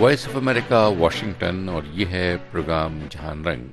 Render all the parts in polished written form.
Voice of America Washington, اور یہ ہے پروگرام جہان رنگ۔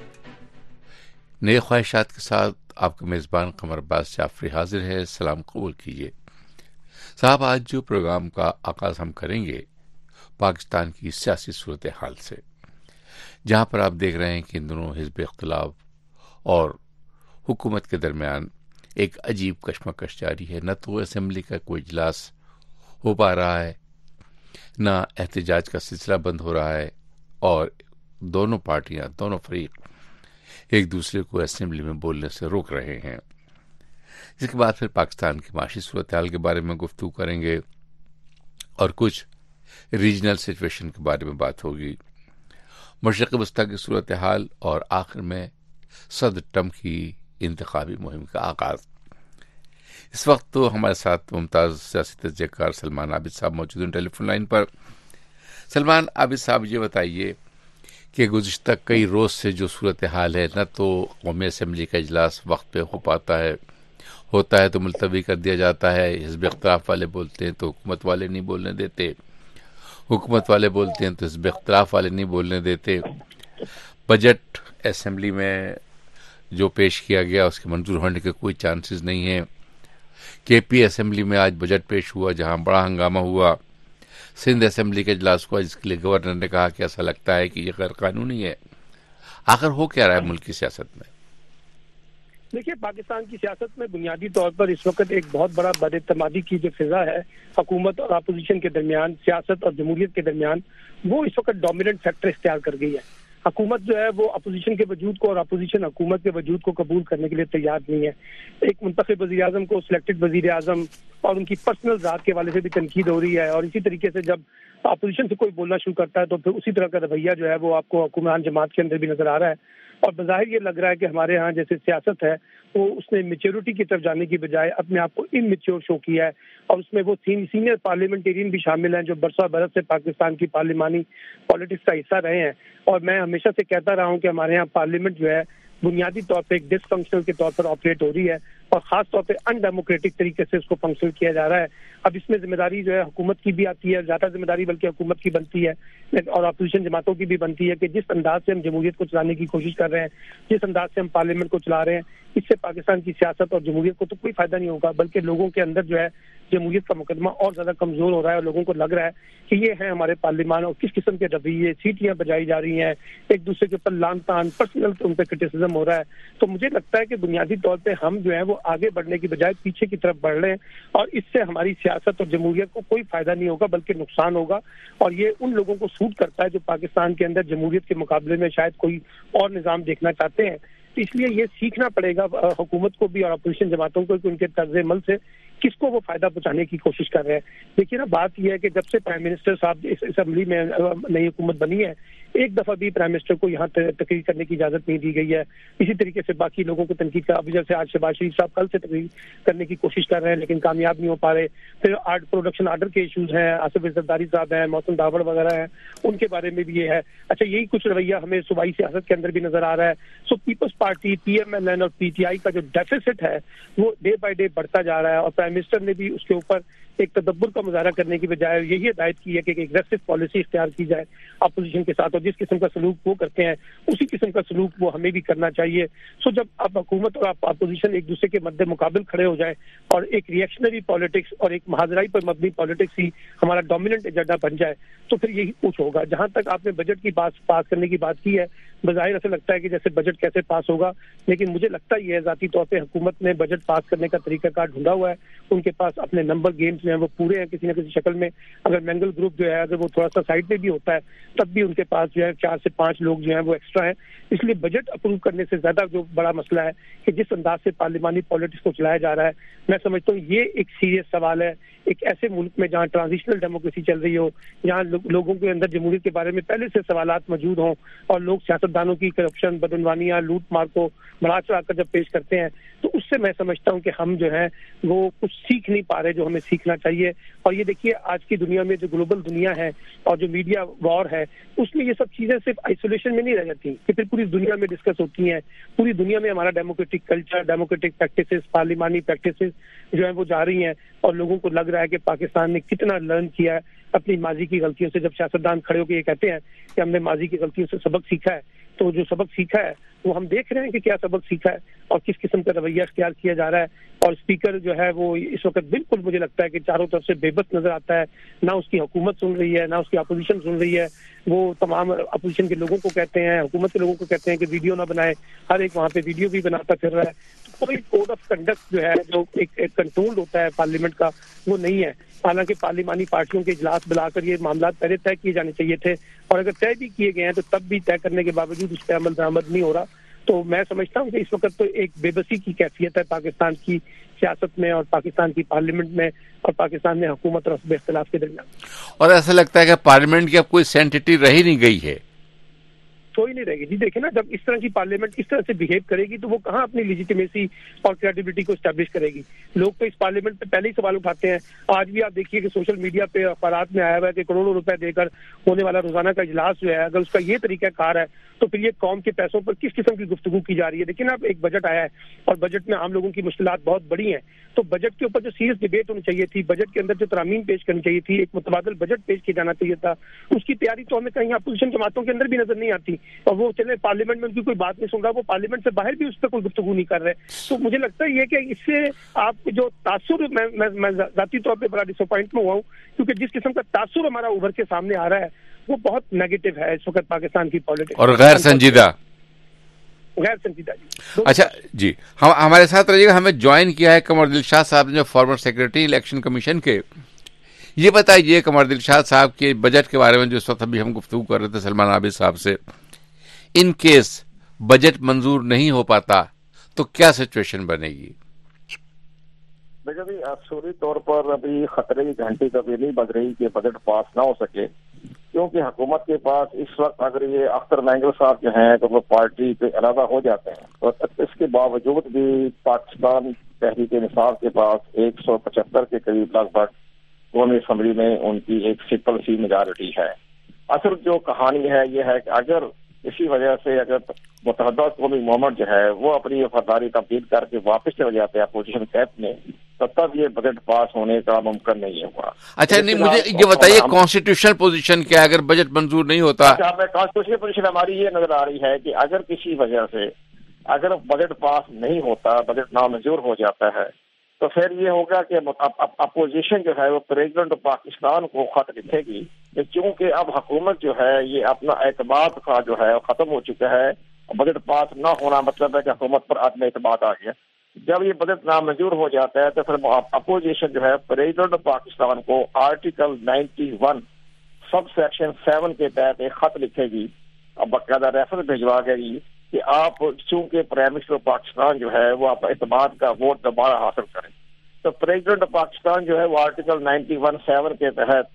نئے خواہشات کے ساتھ آپ کا میزبان قمر عباس جعفری حاضر ہے۔ سلام قبول کیجیے صاحب۔ آج جو پروگرام کا آغاز ہم کریں گے پاکستان کی سیاسی صورتحال سے، جہاں پر آپ دیکھ رہے ہیں کہ ان دنوں حزب اختلاف اور حکومت کے درمیان ایک عجیب کشمکش جاری ہے۔ نہ تو اسمبلی کا کوئی اجلاس ہو پا رہا ہے، نہ احتجاج کا سلسلہ بند ہو رہا ہے، اور دونوں پارٹیاں، دونوں فریق ایک دوسرے کو اسمبلی میں بولنے سے روک رہے ہیں۔ اس کے بعد پھر پاکستان کی معاشی صورتحال کے بارے میں گفتگو کریں گے اور کچھ ریجنل سچویشن کے بارے میں بات ہوگی، مشرق وسطیٰ کی صورتحال، اور آخر میں صدر ٹرمپ کی انتخابی مہم کا آغاز۔ اس وقت تو ہمارے ساتھ ممتاز سیاسی تجزیہ کار سلمان عابد صاحب موجود ہیں ٹیلی فون لائن پر۔ سلمان عابد صاحب، یہ بتائیے کہ گزشتہ کئی روز سے جو صورتحال ہے، نہ تو قومی اسمبلی کا اجلاس وقت پہ ہو پاتا ہے، ہوتا ہے تو ملتوی کر دیا جاتا ہے، حزب اختلاف والے بولتے ہیں تو حکومت والے نہیں بولنے دیتے، حکومت والے بولتے ہیں تو حزب اختلاف والے نہیں بولنے دیتے۔ بجٹ اسمبلی میں جو پیش کیا گیا اس کے منظور ہونے کے کوئی چانسز نہیں ہیں۔ کے پی اسمبلی میں آج بجٹ پیش ہوا جہاں بڑا ہنگامہ ہوا۔ سندھ اسمبلی کے اجلاس ہوا جس کے لیے گورنر نے کہا کہ ایسا لگتا ہے کہ یہ غیر قانونی ہے۔ آخر ہو کیا رہا ہے ملک کی سیاست میں؟ دیکھیے، پاکستان کی سیاست میں بنیادی طور پر اس وقت ایک بہت بڑا بد اعتمادی کی جو فضا ہے حکومت اور اپوزیشن کے درمیان، سیاست اور جمہوریت کے درمیان، وہ اس وقت ڈومیننٹ فیکٹر اختیار کر گئی ہے۔ حکومت جو ہے وہ اپوزیشن کے وجود کو اور اپوزیشن حکومت کے وجود کو قبول کرنے کے لیے تیار نہیں ہے۔ ایک منتخب وزیر اعظم کو سلیکٹڈ وزیر اعظم اور ان کی پرسنل ذات کے حوالے سے بھی تنقید ہو رہی ہے، اور اسی طریقے سے جب اپوزیشن سے کوئی بولنا شروع کرتا ہے تو پھر اسی طرح کا رویہ جو ہے وہ آپ کو حکمران جماعت کے اندر بھی نظر آ رہا ہے۔ اور بظاہر یہ لگ رہا ہے کہ ہمارے ہاں جیسے سیاست ہے وہ اس نے میچورٹی کی طرف جانے کی بجائے اپنے آپ کو ان میچور شو کیا ہے، اور اس میں وہ سینئر پارلیمنٹیرین بھی شامل ہیں جو برسوں برس سے پاکستان کی پارلیمانی پالیٹکس کا حصہ رہے ہیں۔ اور میں ہمیشہ سے کہتا رہا ہوں کہ ہمارے ہاں پارلیمنٹ جو ہے بنیادی طور پہ ایک ڈس فنکشنل کے طور پر آپریٹ ہو رہی ہے، اور خاص طور پہ ان ڈیموکریٹک طریقے سے اس کو فنکشن کیا جا رہا ہے۔ اب اس میں ذمہ داری جو ہے حکومت کی بھی آتی ہے، زیادہ ذمہ داری بلکہ حکومت کی بنتی ہے اور اپوزیشن جماعتوں کی بھی بنتی ہے کہ جس انداز سے ہم جمہوریت کو چلانے کی کوشش کر رہے ہیں، جس انداز سے ہم پارلیمنٹ کو چلا رہے ہیں، اس سے پاکستان کی سیاست اور جمہوریت کو تو کوئی فائدہ نہیں ہوگا، بلکہ لوگوں کے اندر جو ہے جمہوریت کا مقدمہ اور زیادہ کمزور ہو رہا ہے، اور لوگوں کو لگ رہا ہے کہ یہ ہے ہمارے پارلیمان اور کس قسم کے رویے، سیٹیاں بجائی جا رہی ہیں، ایک دوسرے کے اوپر لان تان، پرسنل ان پہ کرٹیسزم ہو رہا ہے۔ تو مجھے لگتا ہے کہ بنیادی طور پہ ہم جو ہے وہ آگے بڑھنے کی بجائے پیچھے کی طرف بڑھ رہے ہیں، اور اس سے ہماری سیاست اور جمہوریت کو کوئی فائدہ نہیں ہوگا بلکہ نقصان ہوگا، اور یہ ان لوگوں کو سوٹ کرتا ہے جو پاکستان کے اندر جمہوریت کے مقابلے میں شاید کوئی اور نظام دیکھنا چاہتے ہیں۔ اس لیے یہ سیکھنا پڑے گا حکومت کو بھی اور اپوزیشن جماعتوں کو کہ ان کے طرز عمل سے کس کو وہ فائدہ پہنچانے کی کوشش کر رہے ہیں۔ دیکھیے نا، بات یہ ہے کہ جب سے پرائم منسٹر صاحب اس اسمبلی میں نئی حکومت بنی ہے، ایک دفعہ بھی پرائم منسٹر کو یہاں تقریر کرنے کی اجازت نہیں دی گئی ہے۔ اسی طریقے سے باقی لوگوں کو تنقید کا، اب جیسے آج شہباز شریف صاحب کل سے تقریر کرنے کی کوشش کر رہے ہیں لیکن کامیاب نہیں ہو پا رہے۔ پھر پروڈکشن آرڈر کے ایشوز ہیں، آصف زرداری صاحب ہیں، محسن داوڑ وغیرہ ہیں، ان کے بارے میں بھی یہ ہے۔ اچھا، یہی کچھ رویہ ہمیں صوبائی سیاست کے اندر بھی نظر آ رہا ہے۔ So Peoples Party, P M L N اور پی ٹی آئی کا جو ڈیفیسٹ ہے وہ ڈے بائی ڈے بڑھتا جا رہا ہے، اور پرائم منسٹر نے بھی اس کے اوپر ایک تدبر کا مظاہرہ کرنے کی بجائے یہی ہدایت کی ہے کہ ایک اگریسو پالیسی اختیار کی جائے اپوزیشن کے ساتھ، اور جس قسم کا سلوک وہ کرتے ہیں اسی قسم کا سلوک وہ ہمیں بھی کرنا چاہیے۔ سو جب اب حکومت اور اپوزیشن ایک دوسرے کے مد مقابل کھڑے ہو جائے اور ایک ریئیکشنری پالیٹکس اور ایک محاذرائی پر مبنی پالیٹکس ہی ہمارا ڈومیننٹ ایجنڈا بن جائے تو پھر یہی کچھ ہوگا۔ جہاں تک آپ نے بجٹ کی بات پاس کرنے کی بات کی ہے، بظاہر ایسا لگتا ہے کہ جیسے بجٹ کیسے پاس ہوگا، لیکن مجھے لگتا یہ ہے ذاتی طور پہ حکومت نے بجٹ پاس کرنے کا طریقہ کار ڈھونڈا ہوا ہے۔ ان کے پاس اپنے نمبر گیمز جو ہیں وہ پورے ہیں کسی نہ کسی شکل میں۔ اگر مینگل گروپ جو ہے اگر وہ تھوڑا سا سائڈ پہ بھی ہوتا ہے تب بھی ان کے پاس جو ہے 4 سے 5 لوگ جو ہیں وہ ایکسٹرا ہیں۔ اس لیے بجٹ اپروو کرنے سے زیادہ جو بڑا مسئلہ ہے کہ جس انداز سے پارلیمانی پالیٹکس کو چلایا جا رہا ہے، میں سمجھتا ہوں یہ ایک سیریس سوال ہے۔ ایک ایسے ملک میں جہاں ٹرانزیشنل ڈیموکریسی چل رہی ہو، جہاں لوگوں کے اندر جمہوریت کے بارے میں پہلے سے سوالات موجود ہوں، اور لوگ سیاستدانوں کی کرپشن، بدعنوانیاں، لوٹ مار کو بڑھا چڑھا کر جب پیش کرتے ہیں، تو اس سے میں سمجھتا ہوں کہ ہم جو ہیں وہ کچھ سیکھ نہیں پا رہے جو ہمیں سیکھنا کرنا چاہیے. اور یہ دیکھیے آج کی دنیا میں جو گلوبل دنیا ہے اور جو میڈیا وار ہے اس میں یہ سب چیزیں صرف آئسولیشن میں نہیں رہ جاتی کہ پھر پوری دنیا میں ڈسکس ہوتی ہیں. پوری دنیا میں ہمارا ڈیموکریٹک کلچر، ڈیموکریٹک پریکٹسز، پارلیمانی پریکٹسز جو ہیں وہ جا رہی ہیں اور لوگوں کو لگ رہا ہے کہ پاکستان نے کتنا لرن کیا ہے اپنی ماضی کی غلطیوں سے. جب سیاستدان کھڑے ہو کے یہ کہتے ہیں کہ ہم نے ماضی کی غلطیوں سے سبق سیکھا ہے تو جو سبق سیکھا ہے وہ ہم دیکھ رہے ہیں کہ کیا سبق سیکھا ہے اور کس قسم کا رویہ اختیار کیا جا رہا ہے. اور اسپیکر جو ہے وہ اس وقت بالکل مجھے لگتا ہے کہ چاروں طرف سے بے بس نظر آتا ہے. نہ اس کی حکومت سن رہی ہے، نہ اس کی اپوزیشن سن رہی ہے. وہ تمام اپوزیشن کے لوگوں کو کہتے ہیں، حکومت کے لوگوں کو کہتے ہیں کہ ویڈیو نہ بنائے. ہر ایک وہاں پہ ویڈیو بھی بناتا پھر رہا ہے. کوئی کوڈ آف کنڈکٹ جو ہے جو ایک کنٹرول ہوتا ہے پارلیمنٹ کا وہ نہیں ہے. حالانکہ پارلیمانی پارٹیوں کے اجلاس بلا کر یہ معاملات پہلے طے کیے جانے چاہیے تھے اور اگر طے بھی کیے گئے ہیں تو تب بھی طے کرنے کے باوجود اس پہ عمل درآمد نہیں ہو رہا. تو میں سمجھتا ہوں کہ اس وقت تو ایک بے بسی کی کیفیت ہے پاکستان کی سیاست میں اور پاکستان کی پارلیمنٹ میں اور پاکستان میں حکومت اور حزب اختلاف کے درمیان. اور ایسا لگتا ہے کہ پارلیمنٹ کی اب کوئی سینٹیٹی رہ ہی نہیں گئی ہے. کوئی نہیں رہے گی. جی دیکھیں نا، جب اس طرح کی پارلیمنٹ اس طرح سے بہیو کرے گی تو وہ کہاں اپنی لیجیٹیمیسی اور کریڈیبلٹی کو اسٹیبلش کرے گی. لوگ تو اس پارلیمنٹ پہ پہلے ہی سوال اٹھاتے ہیں. آج بھی آپ دیکھیے کہ سوشل میڈیا پہ اخبارات میں آیا ہوا ہے کہ کروڑوں روپے دے کر ہونے والا روزانہ کا اجلاس جو ہے اگر اس کا یہ طریقہ کار ہے تو پھر یہ قوم کے پیسوں پر کس قسم کی گفتگو کی جا رہی ہے. لیکن اب ایک بجٹ آیا ہے اور بجٹ میں عام لوگوں کی مشکلات بہت بڑی ہیں تو بجٹ کے اوپر جو سیریس ڈیبیٹ ہونی چاہیے تھی، بجٹ کے اندر جو ترامیم پیش کرنی چاہیے تھی، ایک متبادل بجٹ پیش کیا جانا چاہیے تھا، اس کی تیاری تو ہمیں کہیں اپوزیشن جماعتوں کے اندر بھی نظر نہیں آتی. اور وہ چلے پارلیمنٹ میں ان کی کوئی بات نہیں سن رہا، وہ پارلیمنٹ سے باہر بھی اس پہ کوئی گفتگو نہیں کر رہے. تو مجھے لگتا ہے یہ کہ اس سے آپ جو تاثر، میں ذاتی طور پہ بڑا ڈس اپوائنٹ میں ہوا ہوں کیونکہ جس قسم کا تاثر ہمارا ابھر کے سامنے آ رہا ہے وہ بہت نیگیٹو ہے اس وقت پاکستان کی پالیٹکس اور غیر سنجیدہ. جی. اچھا جی، ہمارے ساتھ رہیے گا. ہمیں جوائن کیا ہے قمر دلشاد صاحب نے، جو فارمر سیکرٹری الیکشن کمیشن کے. یہ بتائیے قمر دلشاد صاحب کے بجٹ کے بارے میں جو اس وقت ابھی ہم گفتگو کر رہے تھے سلمان عابد صاحب سے، ان کیس بجٹ منظور نہیں ہو پاتا تو کیا سچویشن بنے گی؟ دیکھیں جی، اصولی طور پر ابھی خطرے کی گھنٹی کبھی نہیں بج رہی کہ بجٹ پاس نہ ہو سکے، کیونکہ حکومت کے پاس اس وقت اگر یہ اختر مینگل صاحب جو ہیں تو وہ پارٹی پہ علیحدہ ہو جاتے ہیں اور اس کے باوجود بھی پاکستان تحریک انصاف کے پاس 175 کے قریب لگ بھگ قومی اسمبلی میں ان کی ایک سمپل سی میجارٹی ہے. اصل جو کہانی ہے یہ ہے کہ اگر اسی وجہ سے اگر متحدہ قومی موومنٹ جو ہے وہ اپنی وفاداری تبدیل کر کے واپس چلے جاتے ہیں اپوزیشن کیمپ میں تو تب یہ بجٹ پاس ہونے کا ممکن نہیں ہوگا. اچھا نہیں، مجھے یہ بتائیے کانسٹیٹیوشنل پوزیشن کیا ہے اگر بجٹ منظور نہیں ہوتا؟ کانسٹیٹیوشنل پوزیشن ہماری یہ نظر آ رہی ہے کہ اگر کسی وجہ سے اگر بجٹ پاس نہیں ہوتا، بجٹ نامنظور ہو جاتا ہے تو پھر یہ ہوگا کہ اپوزیشن جو ہے وہ پریزیڈنٹ پاکستان کو خط لکھے گی کہ چونکہ اب حکومت جو ہے یہ اپنا اعتماد کا جو ہے ختم ہو چکا ہے. بجٹ پاس نہ ہونا مطلب ہے کہ حکومت پر عدم اعتماد آ گیا. جب یہ بجٹ نامنظور ہو جاتا ہے تو پھر اپوزیشن جو ہے پریزیڈنٹ پاکستان کو آرٹیکل 91 سب سیکشن 7 کے تحت ایک خط لکھے گی، اب باقاعدہ ریفرنس بھجوا دے گی کہ آپ چونکہ پرائم منسٹر پاکستان جو ہے وہ آپ اعتماد کا ووٹ دوبارہ حاصل کریں. تو پریزیڈنٹ پاکستان جو ہے وہ آرٹیکل 91(7) کے تحت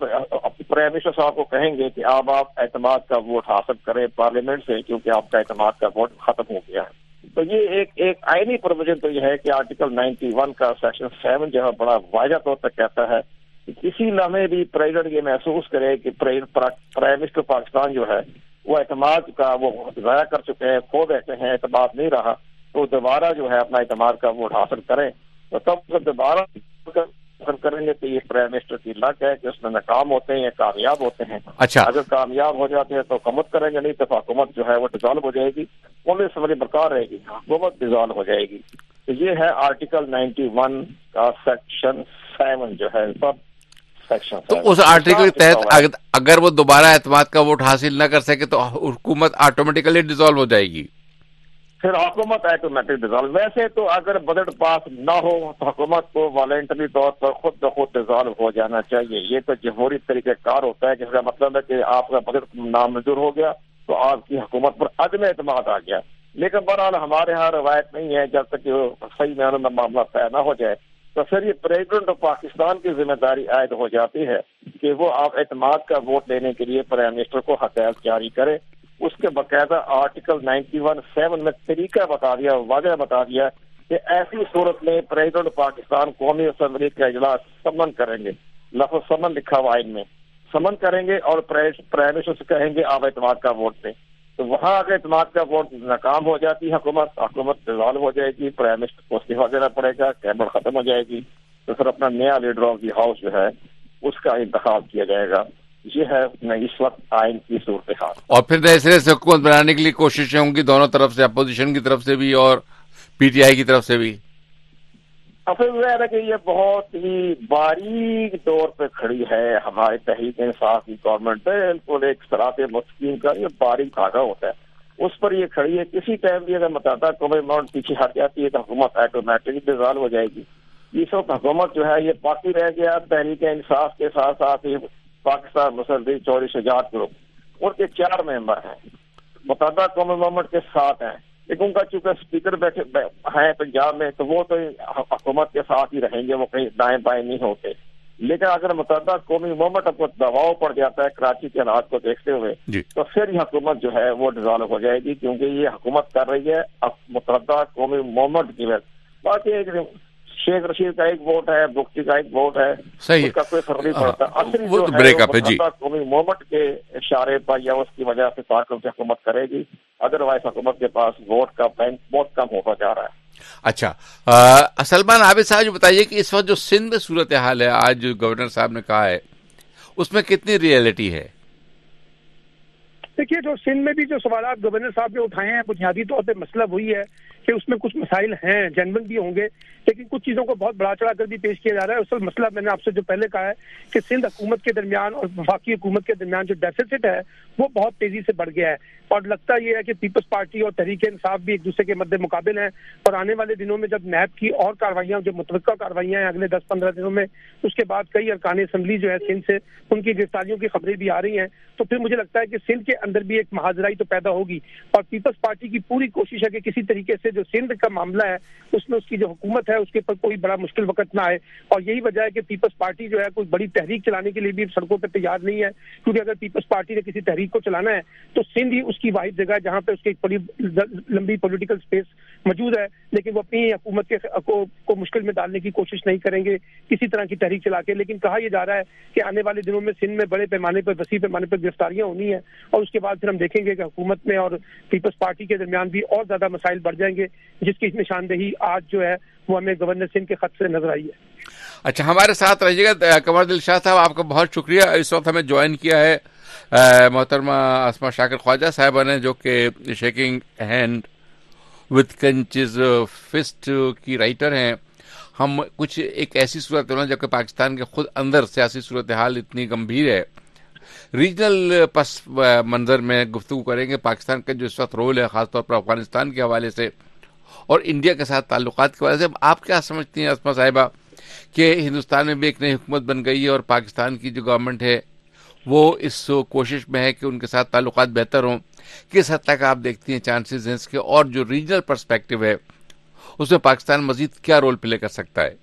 پرائم منسٹر صاحب کو کہیں گے کہ آپ اعتماد کا ووٹ حاصل کریں پارلیمنٹ سے کیونکہ آپ کا اعتماد کا ووٹ ختم ہو گیا ہے. تو یہ ایک آئینی پروویژن تو یہ ہے کہ آرٹیکل 91 کا سیکشن 7 جو ہے بڑا واضح طور پر کہتا ہے کہ کسی لمحے بھی پریزیڈنٹ یہ محسوس کرے کہ پرائم منسٹر پاکستان جو ہے وہ اعتماد کا وہ ضائع کر چکے ہیں، کھو بیٹھے ہیں، اعتماد نہیں رہا، تو دوبارہ جو ہے اپنا اعتماد کا ووٹ حاصل کریں. تو تب جب دوبارہ حاصل کریں گے تو یہ پرائم منسٹر کی لک ہے کہ اس میں ناکام ہوتے ہیں یا کامیاب ہوتے ہیں. اچھا، اگر کامیاب ہو جاتے ہیں تو حکومت کریں گے، نہیں تو حکومت جو ہے وہ ڈیزالو ہو جائے گی، قومی اسمبلی برقرار رہے گی، حکومت ڈیزالو ہو جائے گی. تو یہ ہے آرٹیکل 91 کا سیکشن 7 جو ہے سب سیکشن. تو اس آرٹیکل کے تحت اگر وہ دوبارہ اعتماد کا ووٹ حاصل نہ کر سکے تو حکومت آٹومیٹیکلی ڈیزالو ہو جائے گی. پھر حکومت آٹومیٹک ڈیزالو. ویسے تو اگر بجٹ پاس نہ ہو تو حکومت کو والنٹری طور پر خود بخود ڈیزالو ہو جانا چاہیے. یہ تو جمہوری طریقہ کار ہوتا ہے جس کا مطلب ہے کہ آپ کا بجٹ نامنظور ہو گیا تو آپ کی حکومت پر عدم اعتماد آ گیا. لیکن بہرحال ہمارے یہاں روایت نہیں ہے جب تک کہ صحیح معنوں میں معاملہ طے نہ ہو جائے تو پھر یہ پریزیڈنٹ آف پاکستان کی ذمہ داری عائد ہو جاتی ہے کہ وہ آپ اعتماد کا ووٹ لینے کے لیے پرائم منسٹر کو ہدایت جاری کرے. اس کے باقاعدہ آرٹیکل 91(7) میں طریقہ بتا دیا، واضح بتا دیا کہ ایسی صورت میں پریزیڈنٹ پاکستان قومی اسمبلی کا اجلاس سمن کریں گے، لفظ سمن لکھا ہوا آئین میں، سمن کریں گے اور پرائم منسٹر سے کہیں گے آپ اعتماد کا ووٹ دیں. تو وہاں اگر اعتماد کا ووٹ ناکام ہو جاتی حکومت ڈیزالو ہو جائے گی، پرائم منسٹر کو استعفیٰ دینا پڑے گا، کیبنٹ ختم ہو جائے گی، تو پھر اپنا نیا لیڈر آف دی ہاؤس جو ہے اس کا انتخاب کیا جائے گا. یہ ہے اس وقت آئین کی صورتحال. اور پھر نئے سرے سے حکومت بنانے کے لیے کوششیں ہوں گی دونوں طرف سے، اپوزیشن کی طرف سے بھی اور پی ٹی آئی کی طرف سے بھی. افسوس ظاہر ہے کہ یہ بہت ہی باریک طور پہ کھڑی ہے ہماری تحریک انصاف کی گورنمنٹ، بالکل ایک صراط مستقیم کا یہ باریک دھاگا ہوتا ہے، اس پر یہ کھڑی ہے. کسی ٹائم بھی اگر متعدد قومی ماؤنٹ پیچھے ہٹ جاتی ہے تو حکومت آٹومیٹکلی ڈیزالو ہو جائے گی. اس وقت حکومت جو ہے یہ باقی رہ گیا تحریک انصاف کے ساتھ ساتھ ہی پاکستان مسلم چوری شجاعت گروپ، ان کے 4 ممبر ہیں، متعدد قومی موومنٹ کے 7 ہیں، لیکن ان کا چونکہ اسپیکر بیٹھے ہیں پنجاب میں تو وہ تو حکومت کے ساتھ ہی رہیں گے، وہ کہیں دائیں بائیں نہیں ہوتے. لیکن اگر متعدد قومی موومنٹ اب دباؤ پڑ جاتا ہے کراچی کے حالات کو دیکھتے ہوئے تو پھر یہ حکومت جو ہے وہ ڈیزالو ہو جائے گی، کیونکہ یہ حکومت کر رہی ہے متعدد قومی موومنٹ کی وجہ. باقی ایک شیخ رشید کا ایک ووٹ ہے، بختی کا ایک ووٹ ہے، اس کا کوئی فرق نہیں پڑتا. اصلی جو ہے متعدد قومی موومنٹ کے اشارے پر یا اس کی وجہ سے طاقت سے حکومت کرے گی، ادروائز حکومت کے پاس ووٹ کا بینک بہت کم ہوتا جا رہا ہے. اچھا سلمان عابد صاحب بتائیے کہ اس وقت جو سندھ میں صورتحال ہے، آج جو گورنر صاحب نے کہا ہے اس میں کتنی ریئلٹی ہے؟ دیکھیے جو سندھ میں بھی جو سوالات گورنر صاحب نے اٹھائے ہیں بنیادی طور پہ مسئلہ وہی ہے کہ اس میں کچھ مسائل ہیں، جنرل بھی ہوں گے، لیکن کچھ چیزوں کو بہت بڑا چڑھا کر بھی پیش کیا جا رہا ہے. اصل مسئلہ میں نے آپ سے جو پہلے کہا ہے کہ سندھ حکومت کے درمیان اور وفاقی حکومت کے درمیان جو ڈیفیسٹ ہے وہ بہت تیزی سے بڑھ گیا ہے، اور لگتا یہ ہے کہ پیپلز پارٹی اور تحریک انصاف بھی ایک دوسرے کے مد مقابل ہیں. اور آنے والے دنوں میں جب نیب کی اور کارروائیاں جو متوقع کارروائیاں ہیں اگلے 10-15 دنوں میں، اس کے بعد کئی ارکان اسمبلی جو ہے سندھ سے ان کی گرفتاریوں کی خبریں بھی آ رہی ہیں، تو پھر مجھے لگتا ہے کہ سندھ کے اندر بھی ایک محاذرائی تو پیدا ہوگی. اور پیپلز پارٹی کی پوری کوشش ہے کہ کسی طریقے سے جو سندھ کا معاملہ ہے اس میں اس کی جو حکومت ہے اس کے اوپر کوئی بڑا مشکل وقت نہ آئے. اور یہی وجہ ہے کہ پیپلز پارٹی جو ہے کوئی بڑی تحریک چلانے کے لیے بھی سڑکوں پہ تیار نہیں ہے، کیونکہ اگر پیپلز پارٹی نے کسی تحریک کو چلانا ہے تو سندھ ہی اس کی واحد جگہ ہے جہاں پہ اس کی ایک بڑی لمبی پولیٹیکل سپیس موجود ہے. لیکن وہ اپنی حکومت کے کو مشکل میں ڈالنے کی کوشش نہیں کریں گے کسی طرح کی تحریک چلا کے. لیکن کہا یہ جا رہا ہے کہ آنے والے دنوں میں سندھ میں بڑے پیمانے پر وسیع پیمانے پر گرفتاریاں ہونی ہیں، اور اس کے بعد پھر ہم دیکھیں گے کہ حکومت میں اور پیپلز پارٹی کے درمیان بھی اور زیادہ مسائل بڑھ جائیں گے، جس کی نشاندہی آج جو ہے وہ ہمیں گورنر سندھ کے خط سے نظر آئی ہے. اچھا ہمارے ساتھ رہیے گا قمر دل شاہ صاحب، آپ کا بہت شکریہ. اس وقت ہمیں جوائن کیا ہے محترمہ اسما شاکر خواجہ صاحبہ نے، جو کہ shaking hand with clenched fist کی رائٹر ہیں. ہم کچھ ایک ایسی صورتحال جبکہ پاکستان کے خود اندر سیاسی صورتحال اتنی گمبھیر ہے، ریجنل پس منظر میں گفتگو کریں گے. پاکستان کا جو اس وقت رول ہے خاص طور پر افغانستان کے حوالے سے اور انڈیا کے ساتھ تعلقات کے حوالے سے، آپ کیا سمجھتی ہیں اسما صاحبہ کہ ہندوستان میں بھی ایک نئی حکومت بن گئی ہے اور پاکستان کی جو گورنمنٹ ہے وہ اس کوشش میں ہے کہ ان کے ساتھ تعلقات بہتر ہوں، کس حد تک آپ دیکھتی ہیں چانسز ہیں اس کے، اور جو ریجنل پرسپیکٹو ہے اس میں پاکستان مزید کیا رول پلے کر سکتا ہے؟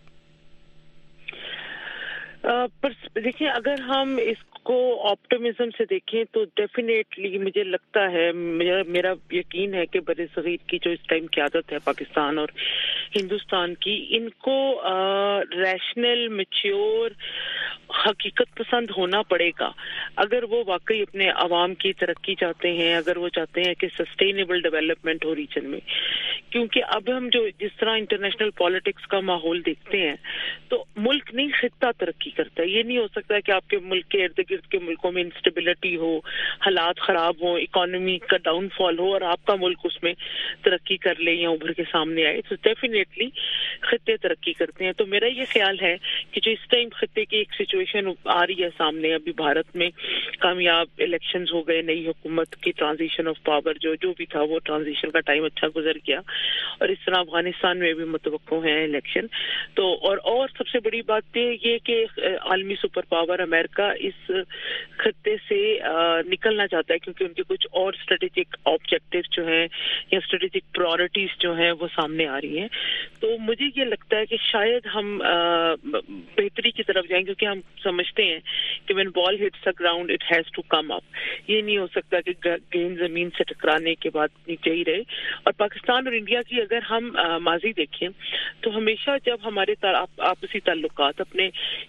دیکھیں اگر ہم اس کو آپٹمزم سے دیکھیں تو ڈیفینیٹلی مجھے لگتا ہے، میرا یقین ہے کہ بر صغیر کی جو اس ٹائم قیادت ہے پاکستان اور ہندوستان کی، ان کو ریشنل میچیور حقیقت پسند ہونا پڑے گا اگر وہ واقعی اپنے عوام کی ترقی چاہتے ہیں، اگر وہ چاہتے ہیں کہ سسٹینیبل ڈیولپمنٹ ہو ریجن میں. کیونکہ اب ہم جو جس طرح انٹرنیشنل پالیٹکس کا ماحول دیکھتے ہیں تو ملک نہیں خطہ ترقی کرتا ہے. یہ نہیں ہو سکتا کہ آپ کے ملک کے ارد گرد کے ملکوں میں انسٹیبلٹی ہو، حالات خراب ہوں، اکانومی کا ڈاؤن فال ہو اور آپ کا ملک اس میں ترقی کر لے یا ابھر کے سامنے آئے. تو ڈیفینیٹلی خطے ترقی کرتے ہیں. تو میرا یہ خیال ہے کہ جو اس ٹائم خطے کی ایک سچویشن آ رہی ہے سامنے، ابھی بھارت میں کامیاب الیکشنز ہو گئے، نئی حکومت کی ٹرانزیشن آف پاور جو بھی تھا وہ ٹرانزیشن کا ٹائم اچھا گزر گیا، اور اس طرح افغانستان میں بھی متوقع ہیں الیکشن. تو اور سب سے بڑی بات یہ کہ عالمی سپر پاور امریکہ اس خطے سے نکلنا چاہتا ہے کیونکہ ان کے کچھ اور اسٹریٹجک آبجیکٹیو جو ہیں یا اسٹریٹجک پرائورٹیز جو ہیں وہ سامنے آ رہی ہیں. تو مجھے یہ لگتا ہے کہ شاید ہم بہتری کی طرف جائیں، کیونکہ ہم समझते हैं कि when ball hits the ground it has to come up. ये नहीं हो सकता कि गेंद जमीन से टकराने के बाद नीचे ही रहे. और पाकिस्तान और इंडिया की अगर हम माजी देखें तो हमेशा जब हमारे आपसी ताल्लुकात अपने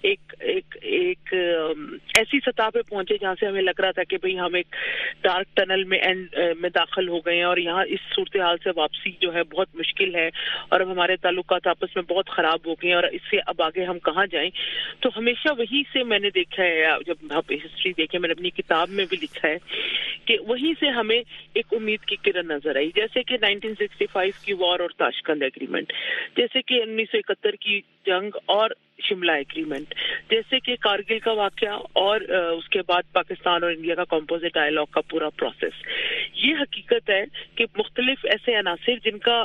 एक ऐसी सतह पे पहुंचे जहां से हमें लग रहा था कि भाई हम एक डार्क टनल में दाखिल हो गए हैं और यहाँ इस सूरत हाल से वापसी जो है बहुत मुश्किल है और अब हमारे ताल्लुकात आपस में बहुत खराब हो गए हैं और इससे अब आगे हम कहाँ जाएं, तो हमेशा वहीं से मैंने देखा है, जब आप हिस्ट्री देखें, मैंने अपनी किताब में भी लिखा है कि वहीं से हमें एक उम्मीद की किरण नजर आई. जैसे कि 1965 की वॉर और ताशकंद एग्रीमेंट, जैसे कि 1971 की जंग और शिमला एग्रीमेंट, जैसे कि कारगिल का वाकया और उसके बाद पाकिस्तान और इंडिया का कॉम्पोजिट डायलॉग का पूरा प्रोसेस. ये हकीकत है कि मुख्तलिफ ऐसे अनासिर जिनका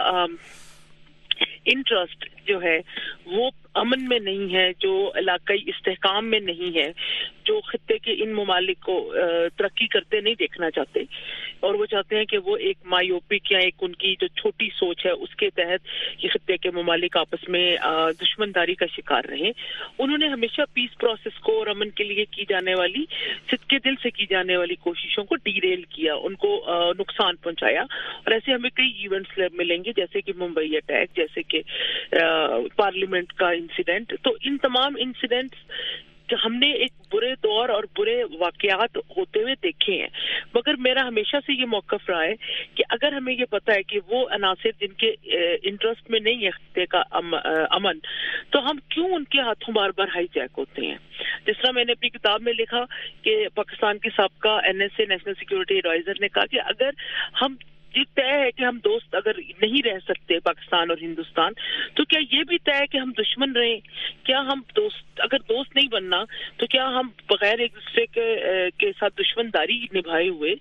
इंटरेस्ट जो है वो अमन में नहीं है, जो इलाकाई इस्तेहकाम में नहीं है, जो खित्ते के इन ममालिक को तरक्की करते नहीं देखना चाहते और वो चाहते हैं कि वो एक मायोपिक या एक उनकी जो छोटी सोच है उसके तहत ये खित्ते के ममालिक आपस में दुश्मनदारी का शिकार रहे. उन्होंने हमेशा पीस प्रोसेस को और अमन के लिए की जाने वाली सिद्के दिल से की जाने वाली कोशिशों को डीरेल किया, उनको नुकसान पहुंचाया. और ऐसे हमें कई इवेंट्स मिलेंगे जैसे कि मुंबई अटैक, जैसे कि पार्लियामेंट का इंसिडेंट. तो इन तमाम इंसिडेंट्स हमने एक बुरे दौर और बुरे वाकयात होते हुए देखे हैं, मगर मेरा हमेशा से ये मौक़िफ़ रहा है कि अगर हमें ये पता है कि वो अनासिर जिनके इंटरेस्ट में नहीं है खित्ते का अमन, तो हम क्यों उनके हाथों बार बार हाईजैक होते हैं. जिस तरह मैंने अपनी किताब में लिखा कि पाकिस्तान के साबका NSA नेशनल सिक्योरिटी एडवाइजर ने कहा कि अगर हम ये तय है कि हम दोस्त अगर नहीं रह सकते पाकिस्तान और हिंदुस्तान, तो क्या ये भी तय है कि हम दुश्मन रहें? क्या हम अगर दोस्त नहीं बनना तो क्या हम बगैर एक दूसरे के साथ दुश्मनदारी निभाए हुए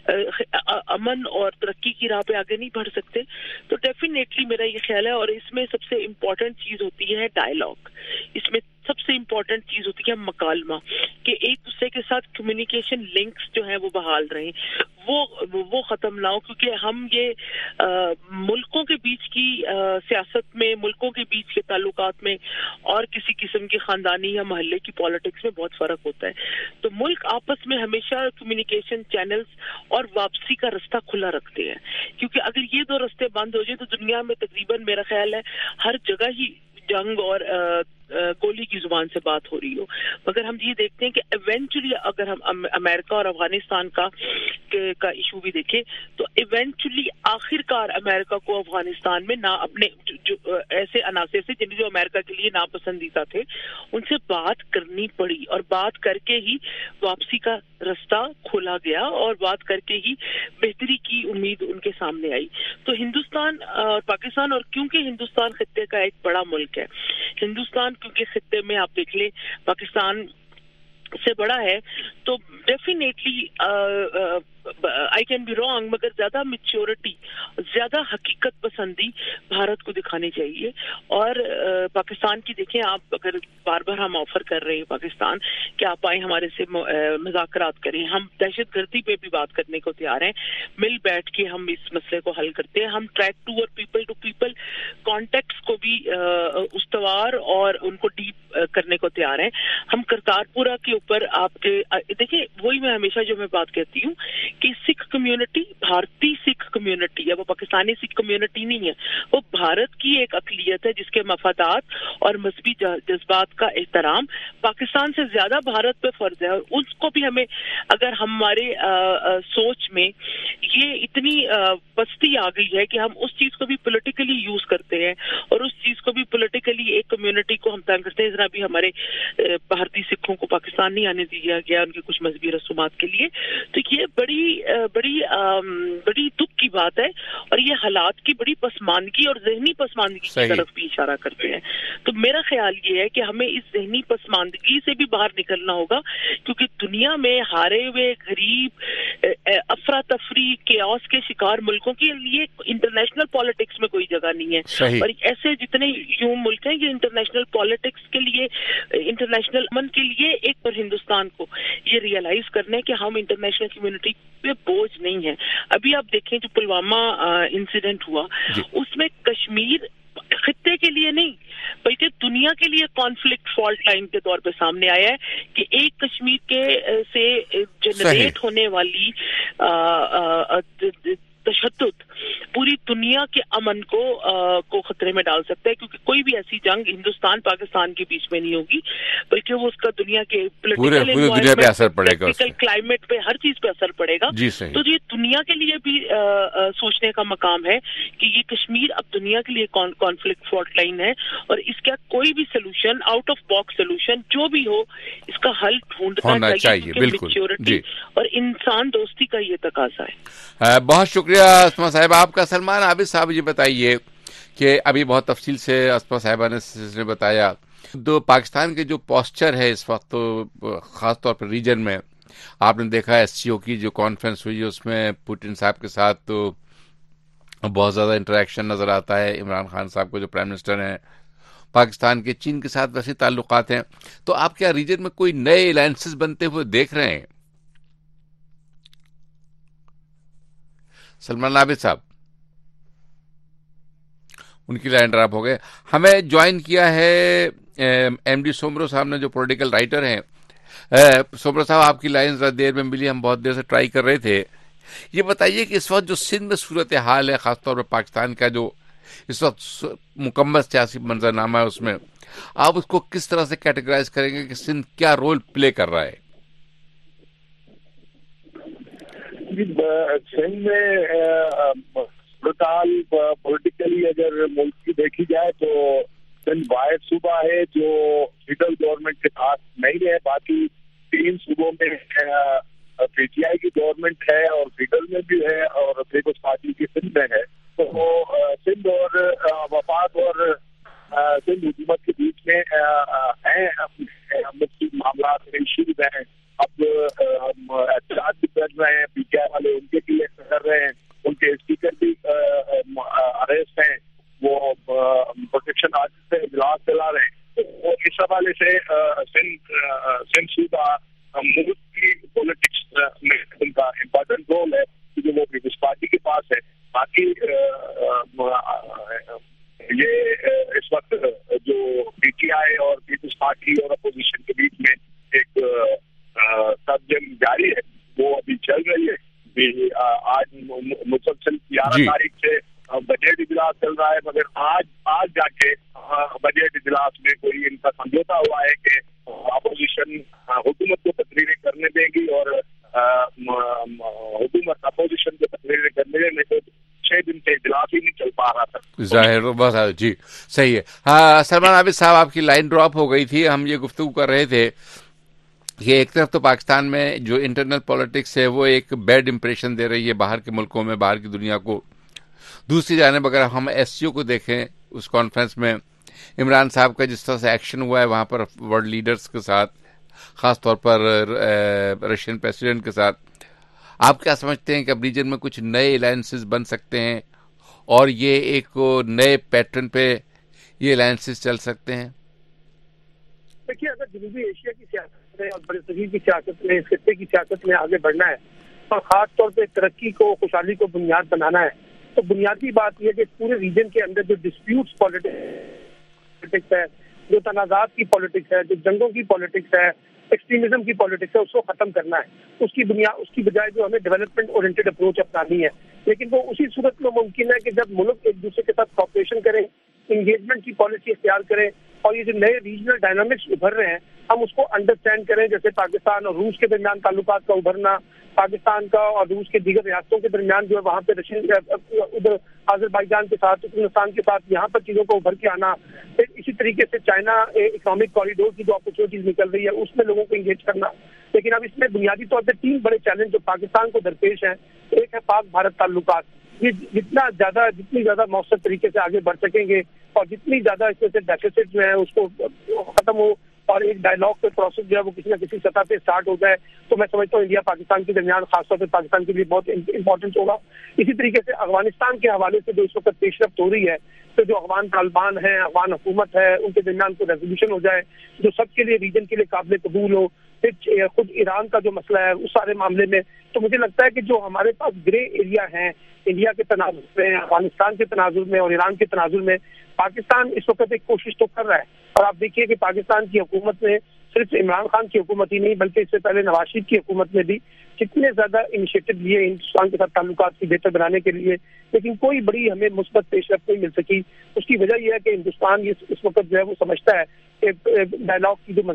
अमन और तरक्की की राह पे आगे नहीं बढ़ सकते? तो डेफिनेटली मेरा ये ख्याल है. और इसमें सबसे इम्पोर्टेंट चीज होती है डायलॉग. इसमें सबसे इम्पोर्टेंट चीज होती है मकालमा, कि एक दूसरे के साथ कम्युनिकेशन लिंक्स जो हैं वो बहाल रहें, वो खत्म ना हो. क्योंकि हम ये मुल्कों के बीच की सियासत में, मुल्कों के बीच के ताल्लुकात में और किसी किस्म की खानदानी या मोहल्ले की पॉलिटिक्स में बहुत फर्क होता है. तो मुल्क आपस में हमेशा कम्युनिकेशन चैनल्स और वापसी का रास्ता खुला रखते हैं, क्योंकि अगर ये दो रास्ते बंद हो जाए तो दुनिया में तकरीबन मेरा ख्याल है हर जगह ही जंग और गोली की जुबान से बात हो रही हो. मगर हम ये देखते हैं कि इवेंचुअली अगर हम अमेरिका और अफगानिस्तान का इशू भी देखें तो इवेंचुअली आखिरकार अमेरिका को अफगानिस्तान में ना अपने जो ऐसे अनासिर से जिन्हें जो अमेरिका के लिए नापसंदीदा थे उनसे बात करनी पड़ी, और बात करके ही वापसी का रास्ता खोला गया और बात करके ही बेहतरी की उम्मीद उनके सामने आई. तो हिंदुस्तान और पाकिस्तान, और क्योंकि हिंदुस्तान खित्ते का एक बड़ा मुल्क है, हिंदुस्तान क्योंकि खित्ते में आप देख ले पाकिस्तान से बड़ा है, तो definitely I can be wrong, मगर ज्यादा मैच्योरिटी, ज्यादा हकीकत पसंदी भारत को दिखानी चाहिए. और पाकिस्तान की देखें आप, अगर बार बार हम ऑफर कर रहे हैं पाकिस्तान कि आप आए हमारे से मुज़ाकरात करें, हम दहशतगर्दी पे भी बात करने को तैयार हैं, मिल बैठ के हम इस मसले को हल करते हैं, हम ट्रैक टू और पीपल टू पीपल कॉन्टेक्ट्स को भी उस्तवार और उनको डीप करने को तैयार हैं. हम करतारपुरा के ऊपर आपके देखिए, वही मैं हमेशा जो मैं बात कहती हूँ कि सिख कम्युनिटी भारतीय सिख कम्युनिटी है, वो पाकिस्तानी सिख कम्युनिटी नहीं है, वो भारत की एक अक़लियत है जिसके मफादात और मजहबी जज्बात का एहतराम पाकिस्तान से ज्यादा भारत पे फर्ज है. और उसको भी हमें, अगर हमारे सोच में ये इतनी पस्ती आ गई है कि हम उस चीज को भी पॉलिटिकली यूज करते हैं और उस चीज को भी पॉलिटिकली एक कम्युनिटी को हम तंग करते हैं. जरा भी हमारे भारतीय सिखों को पाकिस्तान नहीं आने दिया गया उनके कुछ मजहबी रसूमात के लिए, तो ये बड़ी दुख की बात है. और ये हालात की बड़ी पसमानदगी और जहनी पसमानदगी की तरफ भी इशारा करते हैं. तो मेरा ख्याल ये है कि हमें इस जहनी पसमानदगी से भी बाहर निकलना होगा, क्योंकि दुनिया में हारे हुए, गरीब, अफरा तफरी, केओस के शिकार मुल्कों के लिए इंटरनेशनल पॉलिटिक्स में कोई जगह नहीं है. और ऐसे जितने यूं मुल्क हैं ये इंटरनेशनल पॉलिटिक्स के लिए, इंटरनेशनल अमन के लिए, एक और हिंदुस्तान को ये रियलाइज करना है कि हम इंटरनेशनल कम्युनिटी पे बोझ नहीं है. अभी आप देखें जो पुलवामा इंसिडेंट हुआ, उसमें कश्मीर खित्ते के लिए नहीं बल्कि दुनिया دنیا کے لیے کانفلکٹ فالٹ لائن کے طور پہ سامنے آیا ہے کہ ایک کشمیر کے سے جنریٹ ہونے والی تشدد پوری دنیا کے امن کو خطرے میں ڈال سکتا ہے، کیونکہ کوئی بھی ایسی جنگ ہندوستان پاکستان کے بیچ میں نہیں ہوگی، بلکہ وہ اس کا دنیا کے پوری دنیا پہ اثر پڑے گا، کلائمیٹ پہ، ہر چیز پہ اثر پڑے گا۔ تو یہ دنیا کے لیے بھی سوچنے کا مقام ہے کہ یہ کشمیر اب دنیا کے لیے کانفلکٹ فالٹ لائن ہے، اور اس کا کوئی بھی solution, out of box solution جو بھی ہو، اس کا حل ڈھونڈنا چاہیے، کیونکہ میچورٹی اور انسان دوستی کا یہ تقاضا ہے۔ بہت شکریہ اسما صاحب آپ کا۔ سلمان عابد صاحب یہ بتائیے کہ ابھی بہت تفصیل سے اسما صاحبہ نے بتایا تو پاکستان کے جو پوسچر ہے اس وقت، تو خاص طور پر ریجن میں آپ نے دیکھا ایس سی او کی جو کانفرنس ہوئی اس میں پوٹن صاحب کے ساتھ تو بہت زیادہ انٹریکشن نظر آتا ہے۔ عمران خان صاحب کو جو پرائم منسٹر ہیں، پاکستان کے چین کے ساتھ ویسے تعلقات ہیں، تو آپ کیا ریجن میں کوئی نئے الائنسز بنتے ہوئے دیکھ رہے ہیں؟ سلمان عابد صاحب ان کی لائن ڈراپ ہو گئے۔ ہمیں جوائن کیا ہے ایم ڈی سومرو صاحب نے، جو پولیٹیکل رائٹر ہیں۔ سومرو صاحب آپ کی لائن ذرا دیر میں ملی، ہم بہت دیر سے ٹرائی کر رہے تھے۔ یہ بتائیے کہ اس وقت جو سندھ میں صورتحال ہے، خاص طور پر پاکستان کا جو اس وقت مکمل سیاسی منظرنامہ ہے، اس میں آپ اس کو کس طرح سے کیٹیگرائز کریں گے کہ سندھ کیا رول پلے کر رہا ہے؟ سندھ میں پولیٹیکلی اگر ملک کی دیکھی جائے تو سندھ واحد صوبہ ہے جو فیڈرل گورنمنٹ کے ساتھ نہیں ہے۔ باقی 3 صوبوں میں پی ٹی آئی کی گورنمنٹ ہے اور فیڈرل میں بھی ہے اور پیپلز پارٹی کی سندھ میں ہے۔ تو سندھ اور وفاق اور سندھ حکومت کے بیچ میں ہیں مختلف معاملات میں ایشوز ہیں۔ اب ہم احتجاج بھی کر رہے ہیں، پی ٹی آئی والے ان کے لیے کر رہے ہیں، ان کے اسپیکر بھی اریسٹ ہیں، وہ پروٹیکشن آرڈر سے اجلاس چلا رہے ہیں۔ تو اس حوالے سے سندھ صوبہ ملک کی پولیٹکس میں ان کا امپورٹنٹ رول ہے، کیونکہ وہ پیپلز پارٹی کے پاس ہے۔ باقی یہ اس وقت جو پی ٹی آئی اور پیپلز پارٹی اور اپوزیشن کے بیچ میں ایک سرجن جاری ہے، وہ ابھی چل رہی ہے۔ آج مسلسل 11 تاریخ سے بجٹ اجلاس چل رہا ہے، مگر آج جا کے بجٹ اجلاس میں کوئی ان کا سمجھوتا ہوا ہے کہ اپوزیشن حکومت کو تقریریں کرنے دے گی اور حکومت اپوزیشن کو تقریریں کرنے دے، نہیں تو 6 دن سے اجلاس ہی نہیں چل پا رہا تھا۔ ظاہر بس جی صحیح ہے۔ ہاں سلمان عابد صاحب آپ کی لائن ڈراپ ہو گئی تھی، ہم یہ گفتگو کر رہے تھے کہ ایک طرف تو پاکستان میں جو انٹرنل پولیٹکس ہے وہ ایک بیڈ امپریشن دے رہی ہے باہر کے ملکوں میں، باہر کی دنیا کو۔ دوسری جانب اگر ہم ایس سی او کو دیکھیں، اس کانفرنس میں عمران صاحب کا جس طرح سے ایکشن ہوا ہے وہاں پر ورلڈ لیڈرز کے ساتھ، خاص طور پر رشین پریزیڈنٹ کے ساتھ، آپ کیا سمجھتے ہیں کہ اب ریجن میں کچھ نئے الائنسز بن سکتے ہیں اور یہ ایک نئے پیٹرن پہ یہ الائنسز چل سکتے ہیں؟ دیکھیے، اگر جنوبی ایشیا کی سیاست میں اور بر صغیر کی سیاست میں، اس خطے کی سیاست میں آگے بڑھنا ہے اور خاص طور پہ ترقی کو، خوشحالی کو بنیاد بنانا ہے، تو بنیادی بات یہ کہ پورے ریجن کے اندر جو ڈسپیوٹس پالیٹکس ہے، جو تنازعات کی پالیٹکس ہے، جو جنگوں کی پالیٹکس ہے، ایکسٹریمزم کی پالیٹکس ہے، اس کو ختم کرنا ہے۔ اس کی بجائے جو ہمیں ڈیولپمنٹ اورینٹڈ اپروچ اپنانی ہے، لیکن وہ اسی صورت میں ممکن ہے کہ جب ملک ایک دوسرے کے ساتھ کوآپریشن کریں، انگیجمنٹ کی پالیسی اختیار کریں اور یہ جو نئے ریجنل ڈائنامکس ابھر رہے ہیں ہم اس کو انڈرسٹینڈ کریں، جیسے پاکستان اور روس کے درمیان تعلقات کا ابھرنا، پاکستان کا اور روس کے دیگر ریاستوں کے درمیان جو ہے وہاں پہ ادھر آذربائیجان کے ساتھ، ترکمانستان کے ساتھ یہاں پر چیزوں کو ابھر کے آنا، پھر اسی طریقے سے چائنا اکنامک کوریڈور کی جو اپرچونیٹیز نکل رہی ہے اس میں لوگوں کو انگیج کرنا۔ لیکن اب اس میں بنیادی طور پہ 3 بڑے چیلنج جو پاکستان کو درپیش ہیں۔ ایک ہے پاک بھارت تعلقات، یہ جتنی زیادہ مؤثر طریقے سے آگے بڑھ سکیں گے اور جتنی زیادہ اس میں سے ڈیفیسٹ جو ہے اس کو ختم ہو اور ایک ڈائلاگ کے پروسیس جو ہے وہ کسی نہ کسی سطح پہ اسٹارٹ ہو جائے، تو میں سمجھتا ہوں انڈیا پاکستان کے درمیان خاص طور پہ پاکستان کے لیے بہت امپورٹنٹ ہوگا۔ اسی طریقے سے افغانستان کے حوالے سے جو اس وقت پیش رفت ہو رہی ہے، تو جو افغان طالبان ہیں، افغان حکومت ہے، ان کے درمیان کوئی ریزولوشن ہو جائے جو سب کے لیے ریجن کے لیے قابل قبول ہو، پھر خود ایران کا جو مسئلہ ہے اس سارے معاملے میں. تو مجھے لگتا ہے کہ جو ہمارے پاس گرے ایریا ہیں انڈیا کے تناظر میں، افغانستان کے تناظر میں اور ایران کے تناظر میں، پاکستان اس وقت ایک کوشش تو کر رہا ہے. اور آپ دیکھیے کہ پاکستان کی حکومت میں صرف عمران خان کی حکومت ہی نہیں بلکہ اس سے پہلے نواز شریف کی حکومت میں بھی کتنے زیادہ انیشیٹو لیے ہندوستان کے ساتھ تعلقات کی بہتر بنانے کے لیے، لیکن کوئی بڑی ہمیں مثبت پیش رفت نہیں مل سکی. اس کی وجہ یہ ہے کہ ہندوستان اس وقت جو ہے وہ سمجھتا ہے کہ ڈائلاگ کی جو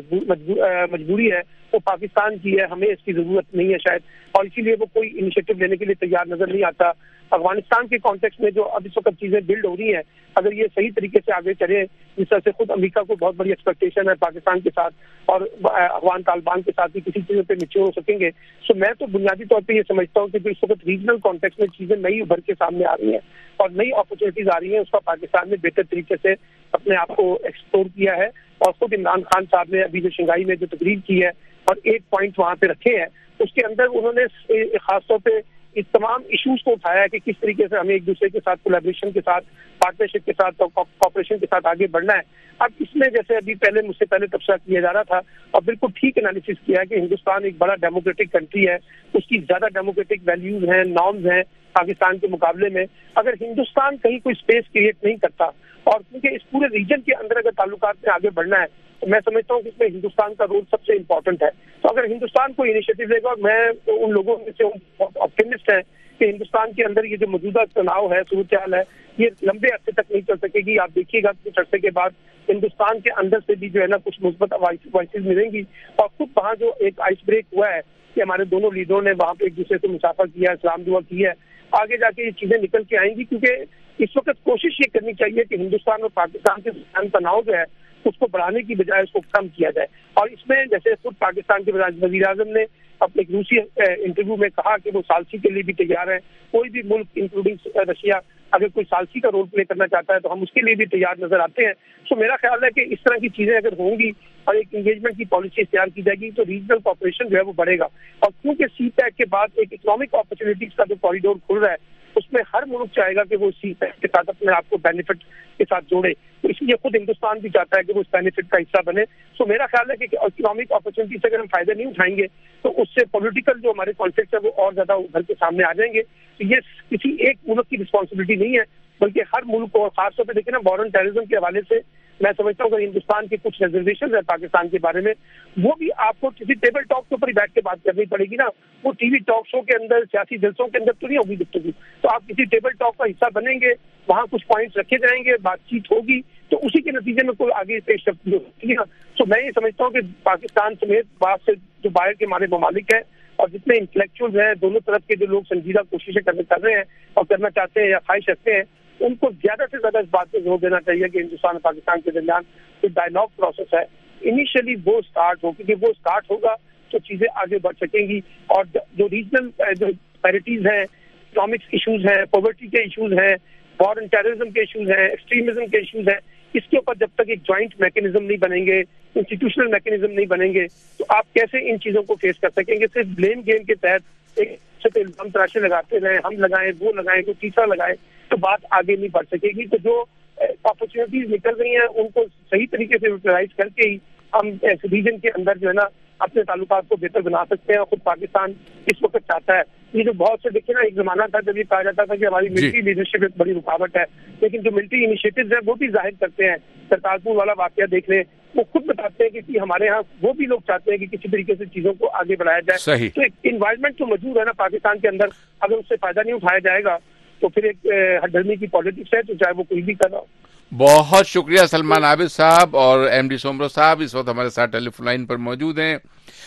مجبوری ہے وہ پاکستان کی ہے، ہمیں اس کی ضرورت نہیں ہے شاید، اور اسی لیے وہ کوئی انیشیٹو لینے کے لیے تیار نظر نہیں آتا. افغانستان کے کانٹیکسٹ میں جو اب اس وقت چیزیں بلڈ ہو رہی ہیں، اگر یہ صحیح طریقے سے آگے چلے، جس طرح سے خود امریکہ کو بہت بڑی ایکسپیکٹیشن ہے پاکستان کے ساتھ اور افغان طالبان کے ساتھ بھی کسی چیزوں پہ میچور ہو سکیں گے. سو میں تو بنیادی طور پہ یہ سمجھتا ہوں کہ جو اس وقت ریجنل کانٹیکسٹ میں چیزیں نئی ابھر کے سامنے آ رہی ہیں اور نئی اپرچونیٹیز آ رہی ہیں، اس کا پاکستان نے بہتر طریقے سے اپنے آپ کو ایکسپلور کیا ہے. اور خود عمران خان صاحب نے ابھی جو شنگھائی میں جو تقریر کی ہے اور ایک پوائنٹ وہاں پہ رکھے ہیں، اس کے اندر انہوں نے خاص طور پہ اس تمام ایشوز کو اٹھایا ہے کہ کس طریقے سے ہمیں ایک دوسرے کے ساتھ کولیبریشن کے ساتھ، پارٹنرشپ کے ساتھ، کوآپریشن کے ساتھ آگے بڑھنا ہے. اب اس میں جیسے ابھی مجھ سے پہلے تبصرہ کیا جا رہا تھا اور بالکل ٹھیک انالیسس کیا ہے کہ ہندوستان ایک بڑا ڈیموکریٹک کنٹری ہے، اس کی زیادہ ڈیموکریٹک ویلیوز ہیں، نارمز ہیں پاکستان کے مقابلے میں. اگر ہندوستان کہیں کوئی اسپیس کریٹ نہیں کرتا اور کیونکہ اس پورے ریجن کے اندر اگر تعلقات میں آگے بڑھنا ہے تو میں سمجھتا ہوں کہ اس میں ہندوستان کا رول سب سے امپورٹنٹ ہے. تو اگر ہندوستان کو انیشیٹو لے گا، اور میں ان لوگوں میں سے بہت آپٹیمسٹ ہیں کہ ہندوستان کے اندر یہ جو موجودہ تناؤ ہے، صورتحال ہے، یہ لمبے عرصے تک نہیں چل سکے گی. آپ دیکھیے گا کچھ عرصے کے بعد ہندوستان کے اندر سے بھی جو ہے نا کچھ مثبت وائسز ملیں گی. اور خود وہاں جو ایک آئس بریک ہوا ہے کہ ہمارے دونوں لیڈروں نے وہاں پہ ایک دوسرے سے مسافہ کیا ہے، سلام دعا کی ہے، آگے جا کے یہ چیزیں نکل کے آئیں گی. کیونکہ اس وقت کوشش یہ کرنی چاہیے کہ ہندوستان اور پاکستان کے درمیان تناؤ جو ہے اس کو بڑھانے کی بجائے اس کو کم کیا جائے. اور اس میں جیسے خود پاکستان کے وزیر اعظم نے اپنے ایک روسی انٹرویو میں کہا کہ وہ ثالثی کے لیے بھی تیار ہیں. کوئی بھی ملک انکلوڈنگ رشیا اگر کوئی ثالثی کا رول پلے کرنا چاہتا ہے تو ہم اس کے لیے بھی تیار نظر آتے ہیں. سو میرا خیال ہے کہ اس طرح کی چیزیں اگر ہوں گی اور ایک انگیجمنٹ کی پالیسی اختیار کی جائے گی تو ریجنل کوآپریشن جو ہے وہ بڑھے گا. اور کیونکہ سی پیک کے بعد ایک اکنامک اپرچونیٹیز کا جو کوریڈور کھل رہا ہے اس میں ہر ملک چاہے گا کہ وہ سی پیک کے ساتھ اپنے آپ کو بینیفٹ کے ساتھ جوڑے. تو اس لیے خود ہندوستان بھی چاہتا ہے کہ وہ اس بینیفٹ کا حصہ بنے. سو میرا خیال ہے کہ اکنامک اپرچونیٹی سے اگر ہم فائدہ نہیں اٹھائیں گے تو اس سے پولیٹیکل جو ہمارے کانفلکٹ ہے وہ اور زیادہ ابھر کے سامنے آ جائیں گے. تو یہ کسی ایک ملک کی رسپانسبلٹی نہیں ہے بلکہ ہر ملک کو. اور خاص طور پہ دیکھیں نا وارن ٹیررزم کے حوالے سے میں سمجھتا ہوں کہ ہندوستان کے کچھ ریزرویشن ہے پاکستان کے بارے میں، وہ بھی آپ کو کسی ٹیبل ٹاک کے اوپر ہی بیٹھ کے بات کرنی پڑے گی نا. وہ ٹی وی ٹاک شو کے اندر، سیاسی جلسوں کے اندر تو نہیں ہوگی گفتگو. تو آپ کسی ٹیبل ٹاک کا حصہ بنیں گے، وہاں کچھ پوائنٹس رکھے جائیں گے، بات چیت ہوگی، تو اسی کے نتیجے میں کوئی آگے پیش رفت ہوتی ہے. تو میں یہ سمجھتا ہوں کہ پاکستان سمیت باہر سے جو باہر کے ہمارے ممالک ہیں اور جتنے انٹلیکچوئل ہیں دونوں طرف کے جو لوگ سنجیدہ کوششیں کر رہے ہیں اور کرنا چاہتے ہیں یا خواہش رکھتے ہیں، ان کو زیادہ سے زیادہ اس بات پہ زور دینا چاہیے کہ ہندوستان اور پاکستان کے درمیان جو ڈائلاگ پروسیس ہے انیشلی وہ اسٹارٹ ہو، کیونکہ وہ اسٹارٹ ہوگا تو چیزیں آگے بڑھ سکیں گی. اور جو ریجنل جو پیرٹیز ہیں، اکنامکس ایشوز ہیں، پاورٹی کے ایشوز ہیں، وار اینڈ ٹیررزم کے ایشوز ہیں، ایکسٹریمزم کے ایشوز ہیں، اس کے اوپر جب تک ایک جوائنٹ میکینزم نہیں بنیں گے، انسٹیٹیوشنل میکینزم نہیں بنیں گے، تو آپ کیسے ان چیزوں کو فیس کر سکیں گے؟ صرف بلیم گیم کے تحت ایک سے الزام تراشی لگاتے رہے، ہم لگائیں، وہ لگائیں، کوئی تیسرا لگائے، تو بات آگے نہیں بڑھ سکے گی. تو جو اپرچونیٹیز نکل رہی ہیں ان کو صحیح طریقے سے یوٹیلائز کر کے ہی ہم ریجن کے اندر جو ہے نا اپنے تعلقات کو بہتر بنا سکتے ہیں. خود پاکستان اس وقت چاہتا ہے. یہ جو بہت سے دیکھیں نا ایک زمانہ تھا جب یہ کہا جاتا تھا کہ ہماری ملٹری لیڈرشپ ایک بڑی رکاوٹ ہے، لیکن جو ملٹری انیشیٹوز ہیں وہ بھی ظاہر کرتے ہیں. کرتارپور والا واقعہ دیکھ لیں، وہ خود بتاتے ہیں کہ ہمارے ہاں وہ بھی لوگ چاہتے ہیں کہ کسی طریقے سے چیزوں کو آگے بڑھایا جائے. صحیح. تو ایک انوائرمنٹ جو موجود ہے نا پاکستان کے اندر، اگر اس سے فائدہ نہیں اٹھایا جائے گا تو پھر ایک ہڈرمی کی پالیٹکس ہے، تو چاہے وہ کوئی بھی کر رہا ہو. بہت شکریہ سلمان عابد صاحب اور ایم ڈی سومرو صاحب اس وقت ہمارے ساتھ ٹیلی فون لائن پر موجود ہیں.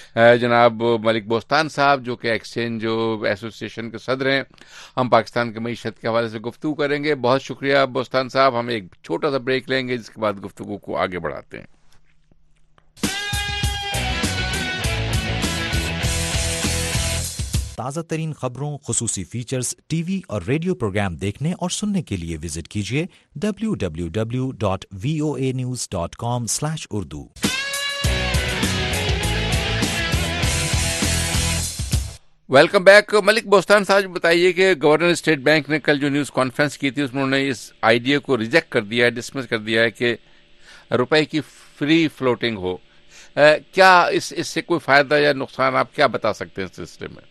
جناب ملک بوستان صاحب جو کہ ایکسچینج ایسوسیشن کے صدر ہیں. ہم پاکستان کی معیشت کے حوالے سے گفتگو کریں گے. بہت شکریہ بوستان صاحب. ہم ایک چھوٹا سا بریک لیں گے، جس کے بعد گفتگو کو آگے بڑھاتے ہیں. تازہ ترین خبروں، خصوصی فیچرز، ٹی وی اور ریڈیو پروگرام دیکھنے اور سننے کے لیے وزٹ کیجیے www.voanews.com/urdu. Welcome back. ملک بوستان صاحب بتائیے کہ گورنر اسٹیٹ بینک نے کل جو نیوز کانفرنس کی تھی اس میں انہوں نے اس آئیڈیا کو ریجیکٹ کر دیا ہے، ڈسمس کر دیا ہے کہ روپے کی فری فلوٹنگ ہو. کیا اس سے کوئی فائدہ یا نقصان آپ کیا بتا سکتے ہیں اس سلسلے میں؟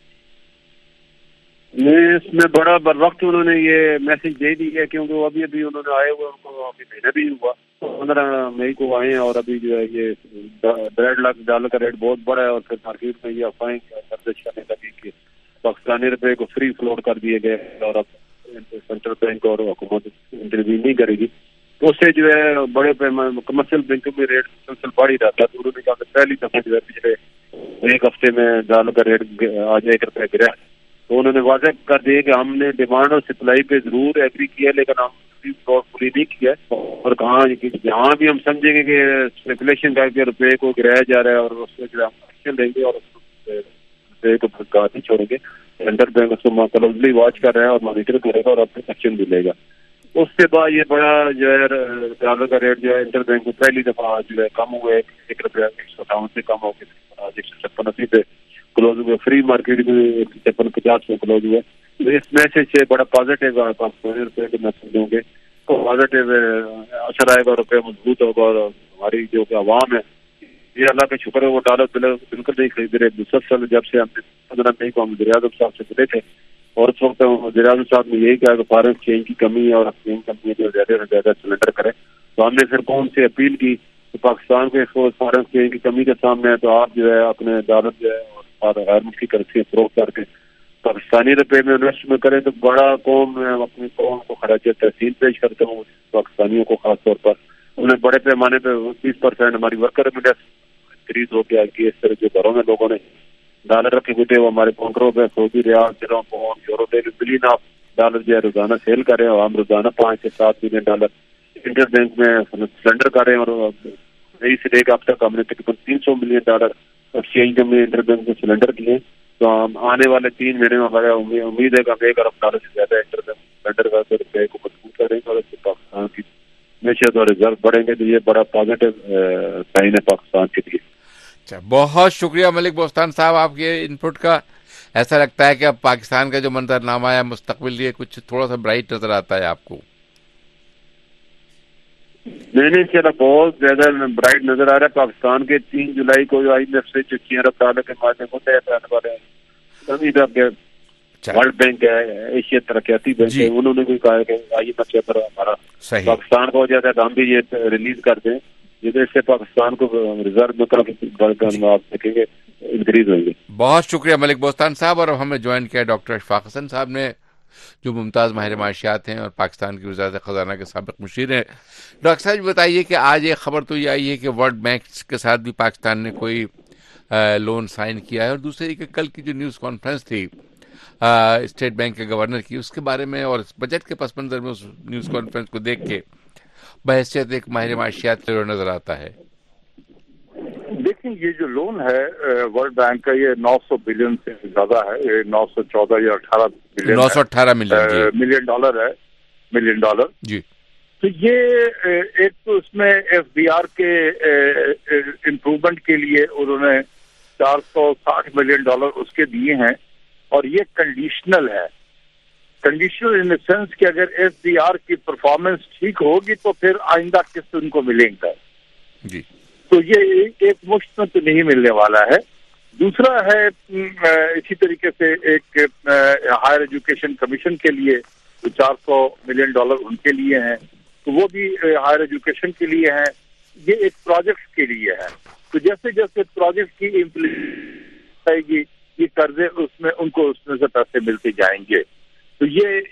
نہیں، اس میں بڑا بر وقت انہوں نے یہ میسج دے دی ہے، کیونکہ وہ ابھی انہوں نے آئے ہوئے، ان کو ابھی مہینہ بھی ہوا، 15 مئی کو آئے ہیں، اور ابھی جو ہے یہ $1.5 کا ریٹ بہت بڑا ہے، اور پھر مارکیٹ میں یہ افواہیں گردش کرنے لگی کہ پاکستانی روپے کو فری فلوٹ کر دیے گئے اور اب سینٹرل بینک اور حکومت انٹرویو نہیں کرے گی، تو اس سے جو ہے بڑے پیمانے کمرشل بینکوں میں ریٹ مسلسل بڑھ ہی رہتا ہے۔ تو انہوں نے کہا کہ پہلی دفعہ جو ہے پچھلے ایک ہفتے میں ڈالر کا ریٹ آج $1 گرا، تو انہوں نے واضح کر دیا کہ ہم نے ڈیمانڈ اور سپلائی پہ ضرور ایگری کیا، لیکن ہم پوری نہیں کیا، اور کہاں جہاں بھی ہم سمجھیں گے کہ اسپیکولیشن کر کے روپے کو گرایا جا رہا ہے اور اس پہ جو ہم ایکشن لیں گے اور روپے کو گاہ نہیں چھوڑیں گے، سینٹرل بینک اس کو کلوزلی واچ کر رہا ہے اور مانیٹر کرے گا اور اپنے ایکشن بھی لے گا۔ اس کے بعد یہ بڑا جو ہے ڈالر کا ریٹ جو ہے انٹر بینک میں پہلی دفعہ جو ہے کم ہوا ہے، $1 سے کم ہو کے آج 156 پہ کلوز ہوئے، فری مارکیٹ میں 156 میں کلوز ہوئے۔ تو اس میسج سے بڑا پازیٹیو پاکستانی روپے کے میسج دوں گے تو پازیٹیو اثر آئے گا، روپے مضبوط ہوگا، اور ہماری جو کہ عوام ہے یہ اللہ کا شکر ہے وہ ڈالر بالکل نہیں خرید رہے۔ مسلسل جب سے ہم نے 15 مئی کو ہم وزیر اعظم صاحب سے ملے تھے، اور اس وقت وزیر اعظم صاحب نے یہی کہا کہ فارن ایکسچینج کی کمی ہے اور افغان کمپنی جو زیادہ سے زیادہ سلنڈر کرے، تو ہم نے پھر قوم سے اپیل کی کہ پاکستان کے فارن ایکسچینج کی کمی کے سامنے ہے تو آپ جو ہے اپنے ڈالر جو ہے اور غیر ملکی کرنسی فروخت کر کے پاکستانی روپے میں انویسٹمنٹ کریں، تو بڑا قوم میں اپنی قوم کو خراج تحسین پیش کرتا ہوں، پاکستانیوں کو خاص طور پر۔ انہوں نے بڑے پیمانے پہ 20% ہماری ورکر میں انکریز ہو گیا کہ اس طرح جو گھروں میں لوگوں نے ڈالر رکھے ہوئے تھے وہ ہمارے کاؤنٹروں پہ سعودی ریال، درہم، pound, euro billion of dollar جو ہے روزانہ سیل کر رہے ہیں، اور ہم روزانہ 5 سے 7 ملین ڈالر انٹر بینک میں سلنڈر کر رہے ہیں، اور مئی سے لے کے اب تک ہم نے تقریباً $300 ملین ایکسچینج میں انٹر بینک میں سلنڈر کیے، تو ہم آنے والے 3 مہینے میں ہمارا امید ہے کہ ہم $1 سے زیادہ انٹر بینک سلنڈر کر کے روپے کو مضبوط کریں گے، اور اس سے پاکستان کی معیشت اور ریزرو بڑھیں گے، تو یہ بڑا پازیٹیو سائن ہے پاکستان کے لیے۔ اچھا، بہت شکریہ ملک بوستان صاحب آپ کے ان پٹ کا۔ ایسا لگتا ہے کہ اب پاکستان کا جو منظرنامہ ہے مستقبل یہ کچھ تھوڑا سا برائٹ نظر آتا ہے آپ کو؟ نہیں چلا، بہت زیادہ برائٹ نظر آ رہا ہے۔ پاکستان کے 3 جولائی کو IMF سے جو $6 کے مادے کو طے کرنے والے ہیں، ورلڈ بینک ہے، ایشیا ترقیاتی بینک ہے، انہوں نے بھی کہا ہے کہ IMF سے اگر ہمارا پاکستان کا ہو جاتا ہے تو ہم بھی یہ ریلیز کر دیں، جس سے پاکستان کو ریزرو میں کافی آپ دیکھیں گے انکریز ہوئیں گے۔ بہت شکریہ ملک بوستان صاحب، اور ہمیں جوائن کیا ڈاکٹر اشفاق حسن صاحب نے، جو ممتاز ماہر معاشیات ہیں اور پاکستان کی وزارت خزانہ کے سابق مشیر ہیں۔ ڈاکٹر صاحب بتائیے کہ آج ایک خبر تو یہ آئی ہے کہ ورلڈ بینک کے ساتھ بھی پاکستان نے کوئی لون سائن کیا ہے، اور دوسری کہ کل کی جو نیوز کانفرنس تھی اسٹیٹ بینک کے گورنر کی، اس کے بارے میں اور بجٹ کے پس منظر میں اس نیوز کانفرنس کو دیکھ کے بحیثیت ایک ماہر معاشیات نظر آتا ہے۔ دیکھیں، یہ جو لون ہے ورلڈ بینک کا، یہ 900 بلین سے زیادہ ہے، یہ 914 یا 18 بلین 918 ملین ڈالر جی۔ تو یہ ایک تو اس میں FBR کے امپروومنٹ کے لیے انہوں نے $460 ملین اس کے دیے ہیں، اور یہ کنڈیشنل ہے۔ کنڈیشنل ان دا سینس کہ اگر FBR کی پرفارمنس ٹھیک ہوگی تو پھر آئندہ قسط ان کو ملیں گا جی۔ تو یہ ایک مشت میں تو نہیں ملنے والا ہے۔ دوسرا ہے اسی طریقے سے ایک ہائر ایجوکیشن کمیشن کے لیے $400 ملین ان کے لیے ہیں، تو وہ بھی ہائر ایجوکیشن کے لیے ہیں۔ یہ ایک پروجیکٹ کے لیے ہے، تو جیسے جیسے پروجیکٹ کی امپلیمنٹ آئے گی یہ قرضے اس میں ان کو اس میں سے پیسے ملتے جائیں گے۔ تو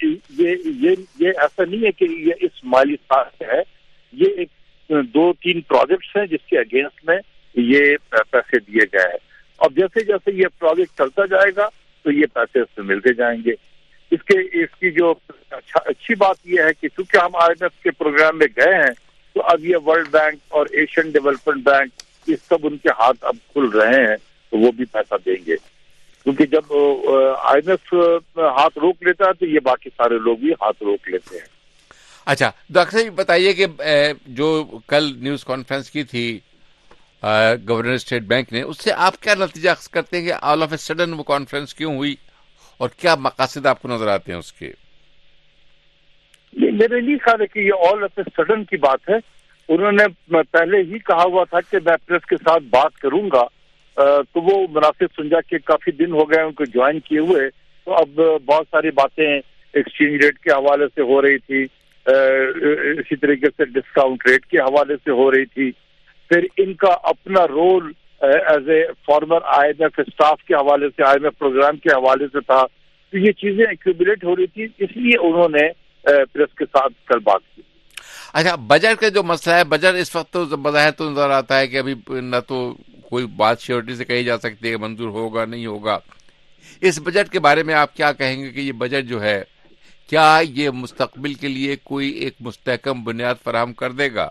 یہ ایسا نہیں ہے کہ یہ اس مالی سال سے ہے، یہ ایک 2-3 پروجیکٹس ہیں جس کے اگینسٹ میں یہ پیسے دیے گئے ہیں۔ اب جیسے جیسے یہ پروجیکٹ چلتا جائے گا تو یہ پیسے اس میں ملتے جائیں گے۔ اس کی جو اچھی بات یہ ہے کہ چونکہ ہم IMF کے پروگرام میں گئے ہیں تو اب یہ ورلڈ بینک اور ایشین ڈیولپمنٹ بینک یہ سب ان کے ہاتھ اب کھل رہے ہیں، تو وہ بھی پیسہ دیں گے، کیونکہ جب IMF ہاتھ روک لیتا ہے تو یہ باقی سارے لوگ بھی ہاتھ روک لیتے ہیں۔ اچھا ڈاکٹر صاحب بتائیے کہ جو کل نیوز کانفرنس کی تھی گورنر اسٹیٹ بینک نے، اس سے آپ کیا نتیجہ کرتے ہیں کہ آل آف اے سڈن وہ کانفرنس کیوں ہوئی، اور کیا مقاصد آپ کو نظر آتے ہیں اس کے؟ میرے نہیں خیال ہے کہ یہ آل آف اے سڈن کی بات ہے۔ انہوں نے پہلے ہی کہا ہوا تھا کہ میں پریس کے ساتھ بات کروں گا، تو وہ مناسب سمجھا کہ کافی دن ہو گئے ان کو جوائن کیے ہوئے، تو اب بہت ساری باتیں ایکسچینج ریٹ کے حوالے سے ہو رہی تھی، اسی طریقے سے ڈسکاؤنٹ ریٹ کے حوالے سے ہو رہی تھی، پھر ان کا اپنا role as a former I M F staff کے حوالے سے، آئی ایم ایف پروگرام کے حوالے سے تھا، تو یہ چیزیں ایکومولیٹ ہو رہی تھی، اس لیے انہوں نے پریس کے ساتھ کل بات کی۔ اچھا، بجٹ کا جو مسئلہ ہے، بجٹ اس وقت تو بظاہر تو نظر آتا ہے کہ ابھی نہ تو کوئی بات شیورٹی سے کہی جا سکتی ہے کہ منظور ہوگا نہیں ہوگا۔ اس بجٹ کے بارے میں آپ کیا کہیں گے کہ یہ بجٹ جو ہے کیا یہ مستقبل کے لیے کوئی ایک مستحکم بنیاد فراہم کر دے گا؟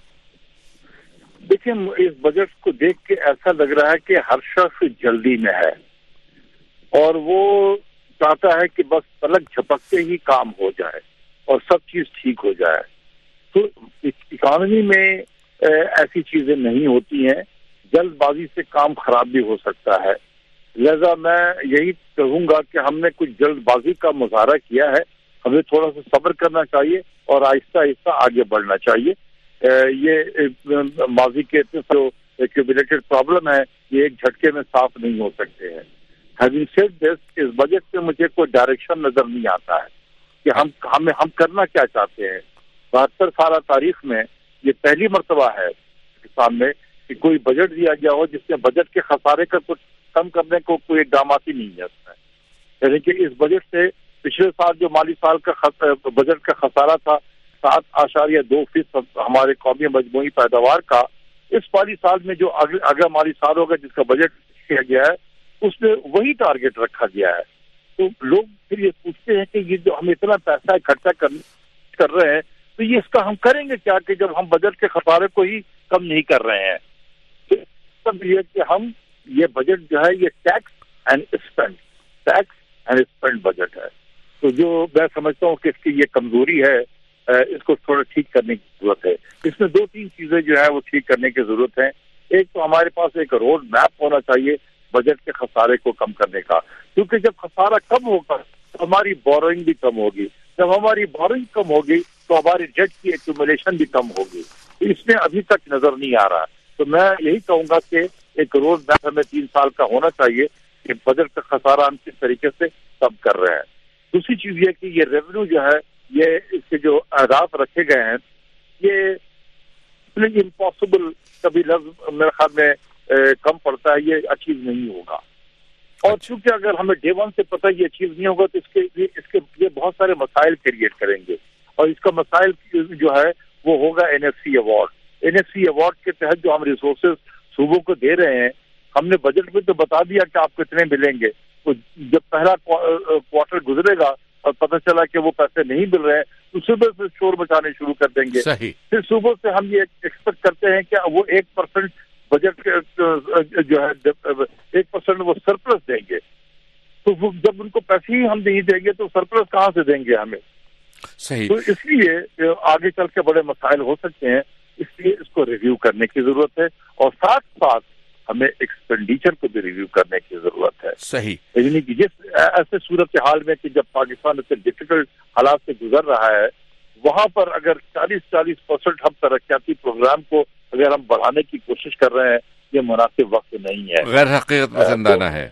دیکھیں، اس بجٹ کو دیکھ کے ایسا لگ رہا ہے کہ ہر شخص جلدی میں ہے اور وہ چاہتا ہے کہ بس پلک جھپکتے ہی کام ہو جائے اور سب چیز ٹھیک ہو جائے۔ تو اکانومی میں ایسی چیزیں نہیں ہوتی ہیں، جلد بازی سے کام خراب بھی ہو سکتا ہے، لہذا میں یہی کہوں گا کہ ہم نے کچھ جلد بازی کا مظاہرہ کیا ہے، ہمیں تھوڑا سا صبر کرنا چاہیے اور آہستہ آہستہ آگے بڑھنا چاہیے۔ یہ ماضی کے جو ایکومولیٹڈ پرابلم ہے یہ ایک جھٹکے میں صاف نہیں ہو سکتے ہیں۔ ہیونگ سیڈ دس، اس بجٹ میں مجھے کوئی ڈائریکشن نظر نہیں آتا ہے کہ ہم کرنا کیا چاہتے ہیں۔ 72 سالہ تاریخ میں یہ پہلی مرتبہ ہے پاکستان میں کہ کوئی بجٹ دیا گیا ہو جس میں بجٹ کے خسارے کا کچھ کم کرنے کو کوئی اقدامات ہی نہیں ہے اس میں، یعنی کہ اس بجٹ سے پچھلے سال جو مالی سال کا بجٹ کا خسارہ تھا 7.2% ہمارے قومی مجموعی پیداوار کا، اس مالی سال میں جو اگلا مالی سال ہوگا جس کا بجٹ کیا گیا ہے اس میں وہی ٹارگٹ رکھا گیا ہے۔ تو لوگ پھر یہ پوچھتے ہیں کہ یہ جو ہم اتنا پیسہ اکٹھا کر رہے ہیں تو یہ اس کا ہم کریں گے کیا کہ جب ہم بجٹ کے خسارے کو ہی کم نہیں کر رہے ہیں۔ سب یہ کہ ہم یہ بجٹ جو ہے یہ ٹیکس اینڈ اسپینڈ بجٹ ہے، تو جو میں سمجھتا ہوں کہ اس کی یہ کمزوری ہے، اس کو تھوڑا ٹھیک کرنے کی ضرورت ہے۔ اس میں 2-3 چیزیں جو ہے وہ ٹھیک کرنے کی ضرورت ہے۔ ایک تو ہمارے پاس ایک روڈ میپ ہونا چاہیے بجٹ کے خسارے کو کم کرنے کا، کیونکہ جب خسارہ کم ہوگا تو ہماری بورنگ بھی کم ہوگی، جب ہماری بورنگ کم ہوگی تو ہماری ڈیٹ کی ایکومولیشن بھی کم ہوگی۔ اس میں ابھی تک نظر نہیں آ رہا، تو میں یہی کہوں گا کہ ایک روڈ میپ ہمیں 3 سال کا ہونا چاہیے کہ بجٹ کا خسارہ ہم کس طریقے سے کم کر رہے ہیں۔ دوسری چیز یہ کہ یہ ریونیو جو ہے، یہ اس کے جو اہداف رکھے گئے ہیں، یہ امپاسبل کبھی لفظ میرے خیال میں کم پڑتا ہے، یہ اچیو نہیں ہوگا۔ اور چونکہ اگر ہمیں ڈے 1 سے پتہ یہ اچیو نہیں ہوگا تو اس کے بہت سارے مسائل کریٹ کریں گے، اور اس کا مسائل جو ہے وہ ہوگا NFC ایوارڈ۔ NFC ایوارڈ کے تحت جو ہم ریسورسز صوبوں کو دے رہے ہیں، ہم نے بجٹ میں تو بتا دیا کہ آپ کتنے ملیں گے، تو جب پہلا کوارٹر گزرے گا اور پتہ چلا کہ وہ پیسے نہیں مل رہے ہیں تو صوبے سے شور مچانے شروع کر دیں گے۔ پھر صوبوں سے ہم یہ ایکسپیکٹ کرتے ہیں کہ وہ 1% بجٹ جو ہے 1% وہ سرپلس دیں گے، تو جب ان کو پیسے ہی ہم نہیں دیں گے تو سرپلس کہاں سے دیں گے ہمیں؟ تو اس لیے آگے چل کے بڑے مسائل ہو سکتے ہیں، اس لیے اس کو ریویو کرنے کی ضرورت ہے، اور ساتھ ساتھ ہمیں ایکسپینڈیچر کو بھی ریویو کرنے کی ضرورت ہے۔ یعنی کہ جس ایسے صورتحال میں کہ جب پاکستان ایسے ڈیفیکلٹ حالات سے گزر رہا ہے، وہاں پر اگر 40% ہم ترقیاتی پروگرام کو اگر ہم بڑھانے کی کوشش کر رہے ہیں، یہ مناسب وقت نہیں ہے، غیر حقیقت پسندانہ ہے،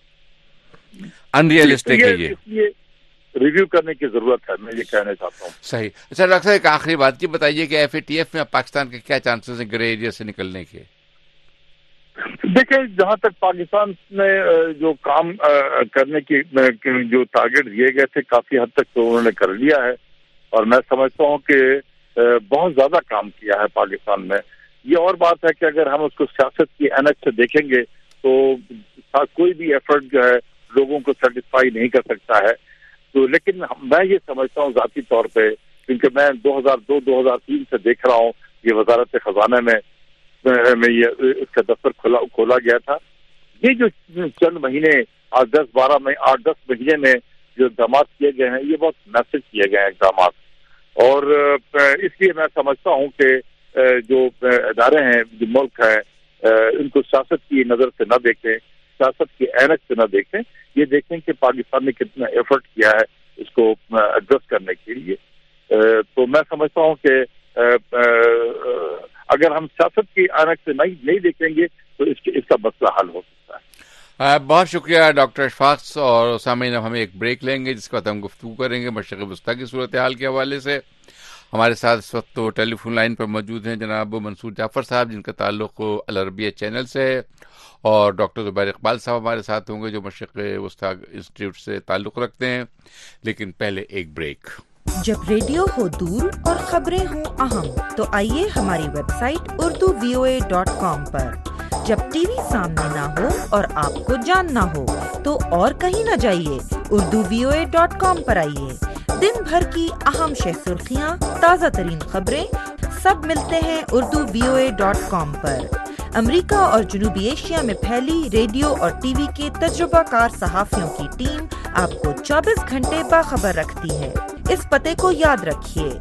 ان ریئلسٹک ہے، یہ اس لیے ریویو کرنے کی ضرورت ہے، میں یہ کہنا چاہتا ہوں۔ صحیح۔ اچھا ڈاکٹر صاحب، ایک آخری بات یہ بتائیے کہ FATF میں پاکستان کے کیا چانسز ہیں گرے ایریا سے نکلنے کے؟ دیکھیں، جہاں تک پاکستان میں جو کام کرنے کی جو ٹارگیٹ دیے گئے تھے کافی حد تک تو انہوں نے کر لیا ہے، اور میں سمجھتا ہوں کہ بہت زیادہ کام کیا ہے پاکستان میں۔ یہ اور بات ہے کہ اگر ہم اس کو سیاست کی عینک سے دیکھیں گے تو کوئی بھی ایفرٹ جو ہے لوگوں کو سیٹسفائی نہیں کر سکتا ہے، تو لیکن میں یہ سمجھتا ہوں ذاتی طور پہ، کیونکہ میں 2002-2003 سے دیکھ رہا ہوں یہ وزارت خزانہ میں یہ اس کا دفتر کھولا گیا تھا، یہ جو چند مہینے 8-10 مہینے میں جو اقدامات کیے گئے ہیں یہ بہت میسج کیے گئے ہیں اقدامات، اور اس لیے میں سمجھتا ہوں کہ جو ادارے ہیں، جو ملک ہے، ان کو سیاست کی نظر سے نہ دیکھیں، سیاست کی عینک سے نہ دیکھیں، یہ دیکھیں کہ پاکستان نے کتنا ایفرٹ کیا ہے اس کو ایڈریس کرنے کے لیے۔ تو میں سمجھتا ہوں کہ اگر ہم سیاست کی آنکھ سے نہیں دیکھیں گے تو اس کا مسئلہ حل ہو سکتا ہے. بہت شکریہ ڈاکٹر اشفاق. اور سامعین ہم ایک بریک لیں گے جس کے بعد ہم گفتگو کریں گے مشرق وسطیٰ کی صورتحال کے حوالے سے. ہمارے ساتھ اس وقت تو ٹیلی فون لائن پر موجود ہیں جناب منصور جعفر صاحب جن کا تعلق العربیہ چینل سے ہے, اور ڈاکٹر زبیر اقبال صاحب ہمارے ساتھ ہوں گے جو مشرق وسطیٰ انسٹیٹیوٹ سے تعلق رکھتے ہیں. لیکن پہلے ایک بریک. جب ریڈیو ہو دور اور خبریں ہوں اہم تو آئیے ہماری ویب سائٹ urduvoa.com پر. جب ٹی وی سامنے نہ ہو اور آپ کو جاننا ہو تو اور کہیں نہ جائیے, urduvoa.com پر آئیے. دن بھر کی اہم شہ سرخیاں, تازہ ترین خبریں سب ملتے ہیں urduvoa.com پر. امریکہ اور جنوبی ایشیا میں پھیلی ریڈیو اور ٹی وی کے تجربہ کار صحافیوں کی ٹیم آپ کو 24 گھنٹے باخبر رکھتی ہے. اس پتے کو یاد رکھیے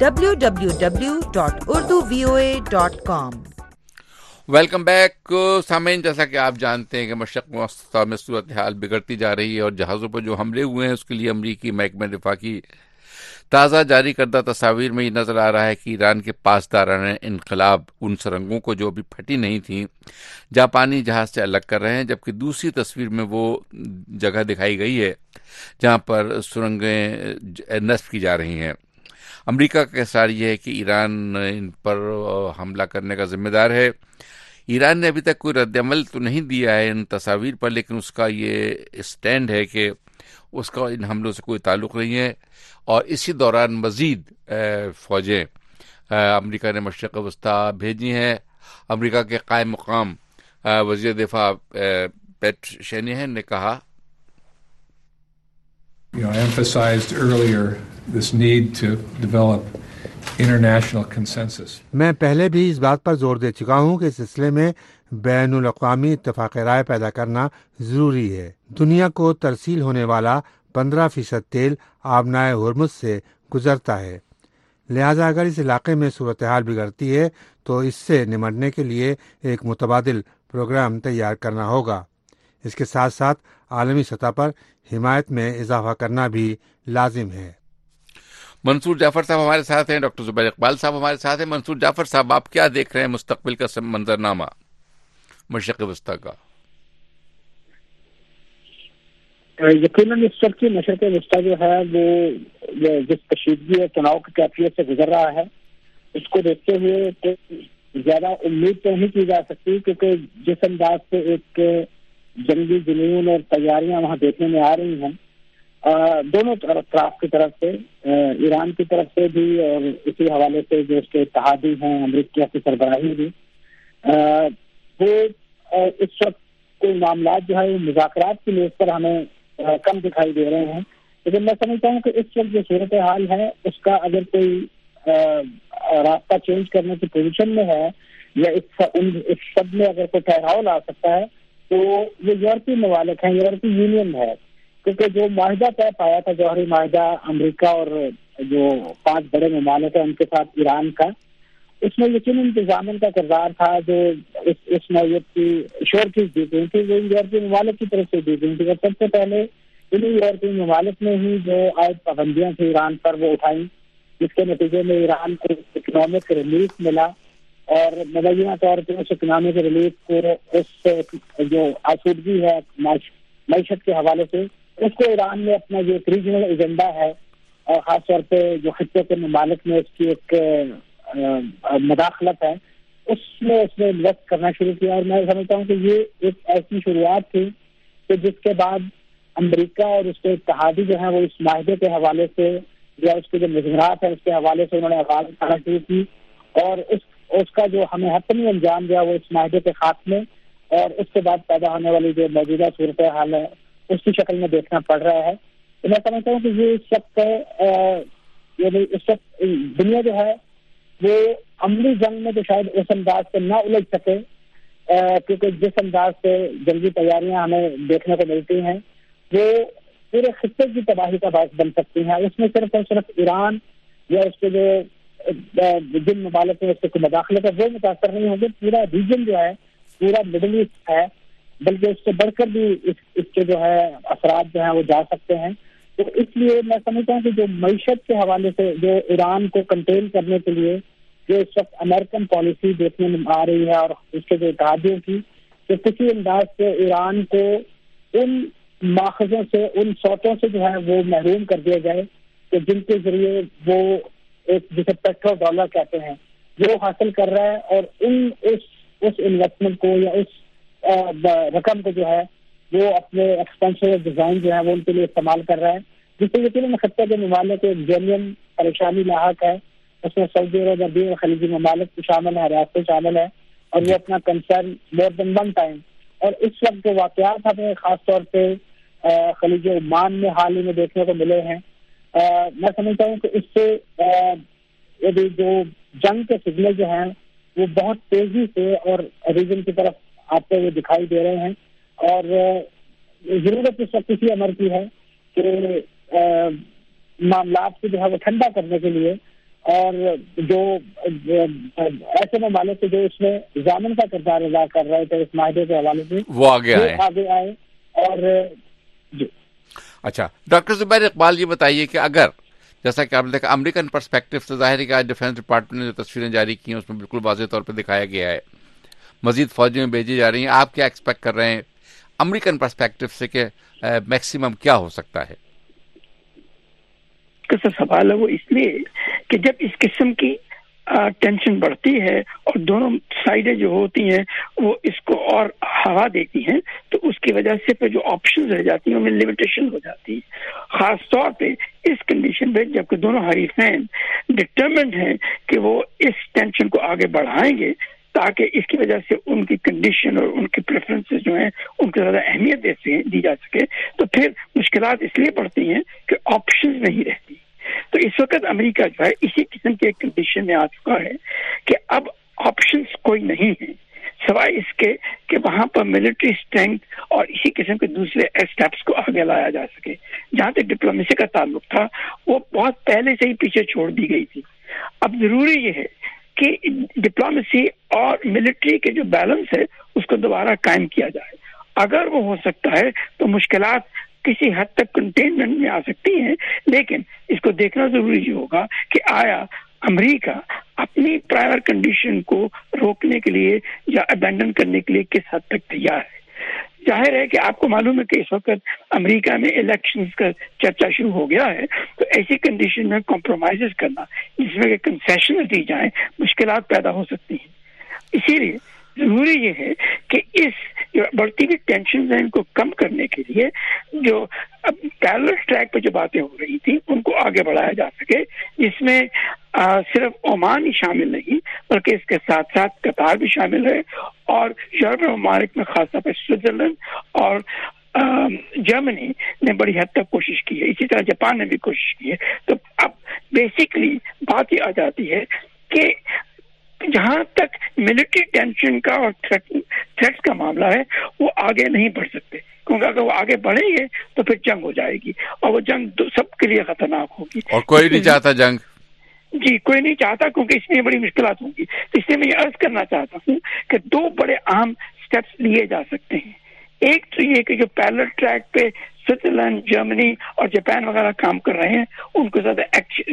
www.urduvoa.com. ویلکم بیک سامعین. جیسا کہ آپ جانتے ہیں کہ مشرق وسطیٰ میں صورتحال بگڑتی جا رہی ہے اور جہازوں پر جو حملے ہوئے ہیں اس کے لیے امریکی محکمہ دفاع کی تازہ جاری کردہ تصاویر میں یہ نظر آ رہا ہے کہ ایران کے پاسدارانہ انقلاب ان سرنگوں کو جو ابھی پھٹی نہیں تھیں جاپانی جہاز سے الگ کر رہے ہیں, جبکہ دوسری تصویر میں وہ جگہ دکھائی گئی ہے جہاں پر سرنگیں نصب کی جا رہی ہیں. امریکہ کا اصرار یہ ہے کہ ایران ان پر حملہ کرنے کا ذمہ دار ہے. ایران نے ابھی تک کوئی رد عمل تو نہیں دیا ہے ان تصاویر پر, لیکن اس کا یہ اسٹینڈ ہے کہ اس کا ان حملوں سے کوئی تعلق نہیں ہے. اور اسی دوران مزید فوجیں امریکہ نے مشرق وسطیٰ بھیجی ہیں. امریکہ کے قائم مقام وزیر دفاع پیٹ شینہن نے کہا, I emphasized earlier this need to develop international consensus. میں پہلے بھی اس بات پر زور دے چکا ہوں کہ اس سلسلے میں بین الاقوامی اتفاق رائے پیدا کرنا ضروری ہے. دنیا کو ترسیل ہونے والا 15% تیل آبنائے ہرمز سے گزرتا ہے, لہذا اگر اس علاقے میں صورتحال بگڑتی ہے تو اس سے نمٹنے کے لیے ایک متبادل پروگرام تیار کرنا ہوگا. اس کے ساتھ ساتھ عالمی سطح پر حمایت میں اضافہ کرنا بھی لازم ہے. منصور جعفر صاحب ہمارے ساتھ ہیں, ڈاکٹر زبیر اقبال صاحب ہمارے ساتھ ہیں. منصور جعفر صاحب, آپ کیا دیکھ رہے ہیں مستقبل کا منظرنامہ مشرق وسطیٰ کا؟ یقیناً اس وقت کی مشرق وسطیٰ جو ہے وہ جس کشیدگی اور تناؤ کی کیفیت سے گزر رہا ہے اس کو دیکھتے ہوئے تو زیادہ امید تو نہیں کی جا سکتی, کیونکہ جس انداز سے ایک جنگی جنون اور تیاریاں وہاں دیکھنے میں آ رہی ہیں دونوں اطراف کی طرف سے, ایران کی طرف سے بھی اور اسی حوالے سے جو اس کے اتحادی ہیں امریکہ کی سربراہی بھی, وہ اس وقت کوئی معاملات جو ہے مذاکرات کی لیز پر ہمیں کم دکھائی دے رہے ہیں. لیکن میں سمجھتا ہوں کہ اس وقت جو صورتحال ہے اس کا اگر کوئی راستہ چینج کرنے کی پوزیشن میں ہے یا اس سب میں اگر کوئی ٹھہراؤ لا سکتا ہے تو یہ یورپی ممالک ہیں, یورپی یونین ہے, کیونکہ جو معاہدہ طے پایا تھا جوہری معاہدہ امریکہ اور جو 5 بڑے ممالک ہیں ان کے ساتھ ایران کا, اس میں یقیناً انتظامیہ کا کردار تھا جو اس نوعیت کی شور کی دی گئی تھی, وہ یورپی ممالک کی طرف سے دی گئی تھی. اور سب سے پہلے انہیں یورپی ممالک نے ہی جو عائد پابندیاں تھیں ایران پر وہ اٹھائیں, جس کے نتیجے میں ایران کو اکنامک ریلیف ملا اور مبینہ طور پہ اس اکنامک ریلیف کو اس جو آسودگی ہے معیشت کے حوالے سے اس کو ایران نے اپنا جو ریجنل ایجنڈا ہے اور خاص طور پہ جو خطے کے ممالک میں اس کی ایک مداخلت ہے اس میں انویسٹ کرنا شروع کیا. اور میں سمجھتا ہوں کہ یہ ایک ایسی شروعات تھی کہ جس کے بعد امریکہ اور اس کے اتحادی جو ہیں وہ اس معاہدے کے حوالے سے یا اس کے جو مضمرات ہیں اس کے حوالے سے انہوں نے آواز اٹھانا شروع کی اور اس کا جو ہمیں حتمی انجام دیا وہ اس معاہدے کے خاتمے اور اس کے بعد پیدا ہونے والی جو موجودہ صورتحال ہے اس کی شکل میں دیکھنا پڑ رہا ہے. تو میں سمجھتا ہوں کہ یہ اس وقت دنیا جو ہے وہ عملی جنگ میں تو شاید اس انداز سے نہ الجھ سکے, کیونکہ جس انداز سے جنگی تیاریاں ہمیں دیکھنے کو ملتی ہیں وہ پورے خطے کی تباہی کا باعث بن سکتی ہیں. اس میں صرف اور صرف ایران یا اس کے جو جن ممالک میں اس کی مداخلت ہے وہ متاثر نہیں ہوں گے, پورا ریجن جو ہے پورا مڈل ایسٹ ہے, بلکہ اس سے بڑھ کر بھی اس کے جو ہے اثرات جو ہیں وہ جا سکتے ہیں. تو اس لیے میں سمجھتا ہوں کہ جو معیشت کے حوالے سے جو ایران کو کنٹین کرنے کے لیے جو اس وقت امریکن پالیسی دیکھنے میں آ رہی ہے اور اس کے جو اتحادیوں کی، کہ کسی انداز سے ایران کو ان ماخذوں سے، ان سوتوں سے جو ہے وہ محروم کر دیا جائے کہ جن کے ذریعے وہ ایک جسے پیٹرو ڈالر کہتے ہیں وہ حاصل کر رہا ہے، اور اس انویسٹمنٹ کو یا اس رقم کو جو ہے وہ اپنے ایکسپینشن ڈیزائن جو ہے وہ ان کے لیے استعمال کر رہا ہے، جس سے یقیناً خطے کے ممالک ایک جینوئن پریشانی لاحق ہے. اس میں سعودی عرب، عربی اور خلیجی ممالک بھی شامل ہیں، ریاستیں شامل ہیں، اور وہ اپنا concern more than one time. اور اس وقت جو واقعات ہمیں خاص طور پہ خلیج عمان میں حال ہی میں دیکھنے کو ملے ہیں، میں سمجھتا ہوں کہ اس سے جو جنگ کے سگنل جو ہیں وہ بہت تیزی سے اور ریجن کی طرف آتے ہوئے دکھائی دے رہے ہیں. اور ضرورت اس وقت اسی امر کی ہے کہ معاملات کو جو ہے وہ ٹھنڈا کرنے کے لیے، اور جو ایسے ممالک جو اس میں ضامن کا کردار ادا کر رہے تھے اس معاہدے کے حوالے سے، وہ آگے آئے. اور اچھا ڈاکٹر زبیر اقبال، یہ بتائیے کہ اگر جیسا کہ آپ نے دیکھا امریکن پرسپیکٹو سے ظاہر ہے کہ آج ڈیفینس ڈپارٹمنٹ نے جو تصویریں جاری کی ہیں اس میں بالکل واضح طور پہ دکھایا گیا ہے مزید فوجیں بھیجی جا رہی ہیں. آپ کیا ایکسپیکٹ کر رہے ہیں امریکن پرسپیکٹو سے کہ میکسیمم کیا ہو سکتا ہے؟ کا سوال ہے وہ اس لیے کہ جب اس قسم کی ٹینشن بڑھتی ہے اور دونوں سائڈیں جو ہوتی ہیں وہ اس کو اور ہوا دیتی ہیں تو اس کی وجہ سے پھر جو آپشنز رہ جاتی ہیں ان میں لمیٹیشن ہو جاتی ہے، خاص طور پہ اس کنڈیشن میں جبکہ دونوں حریفین ڈٹرمنڈ ہیں کہ وہ اس ٹینشن کو آگے بڑھائیں گے تاکہ اس کی وجہ سے ان کی کنڈیشن اور ان کی پریفرنسز جو ہیں ان کو زیادہ اہمیت دی جا سکے. تو پھر مشکلات اس لیے بڑھتی ہیں کہ آپشنز نہیں رہتی. تو اس وقت امریکہ جو ہے اسی قسم کے کنڈیشن میں آ چکا ہے کہ اب آپشنز کوئی نہیں ہیں سوائے اس کے کہ وہاں پر ملٹری اسٹرینتھ اور اسی قسم کے دوسرے اسٹیپس کو آگے لایا جا سکے. جہاں تک ڈپلومیسی کا تعلق تھا وہ بہت پہلے سے ہی پیچھے چھوڑ دی گئی تھی. اب ضروری یہ ہے کہ ڈپلومیسی اور ملٹری کے جو بیلنس ہے اس کو دوبارہ قائم کیا جائے. اگر وہ ہو سکتا ہے تو مشکلات کسی حد تک کنٹینمنٹ میں آ سکتی ہیں، لیکن اس کو دیکھنا ضروری یہ ہوگا کہ آیا امریکہ اپنی پرائر کنڈیشن کو روکنے کے لیے یا ابینڈن کرنے کے لیے کس حد تک تیار ہے. ظاہر ہے کہ آپ کو معلوم ہے کہ اس وقت امریکہ میں الیکشنز کا چرچا شروع ہو گیا ہے، تو ایسی کنڈیشن میں کمپرومائز کرنا جس میں کہ کنسیشن دی جائیں مشکلات پیدا ہو سکتی ہیں. اسی لیے ضروری یہ ہے کہ اس جو بڑھتی ہوئی ٹینشن ان کو کم کرنے کے لیے جو پیرلل ٹریک پہ جو باتیں ہو رہی تھی ان کو آگے بڑھایا جا سکے، جس میں صرف عمان ہی شامل نہیں بلکہ اس کے ساتھ ساتھ قطار بھی شامل ہے، اور یورپی ممالک میں خاص طور پہ سوئٹزرلینڈ اور جرمنی نے بڑی حد تک کوشش کی ہے، اسی طرح جاپان نے بھی کوشش کی ہے. تو اب بیسیکلی بات یہ آ جاتی ہے کہ جہاں تک ملٹری ٹینشن کا اور تھریٹس کا معاملہ ہے وہ آگے نہیں بڑھ سکتے، کیونکہ اگر وہ آگے بڑھیں گے تو پھر جنگ ہو جائے گی اور وہ جنگ سب کے لیے خطرناک ہوگی. اور کوئی نہیں چاہتا جنگ. جی کوئی نہیں چاہتا، کیونکہ اس میں بڑی مشکلات ہوں گی. تو اس لیے میں یہ عرض کرنا چاہتا ہوں کہ دو بڑے اہم سٹیپس لیے جا سکتے ہیں. ایک تو یہ کہ جو پیرلل ٹریک پہ سوئٹزرلینڈ، جرمنی اور جاپان وغیرہ کام کر رہے ہیں ان کو زیادہ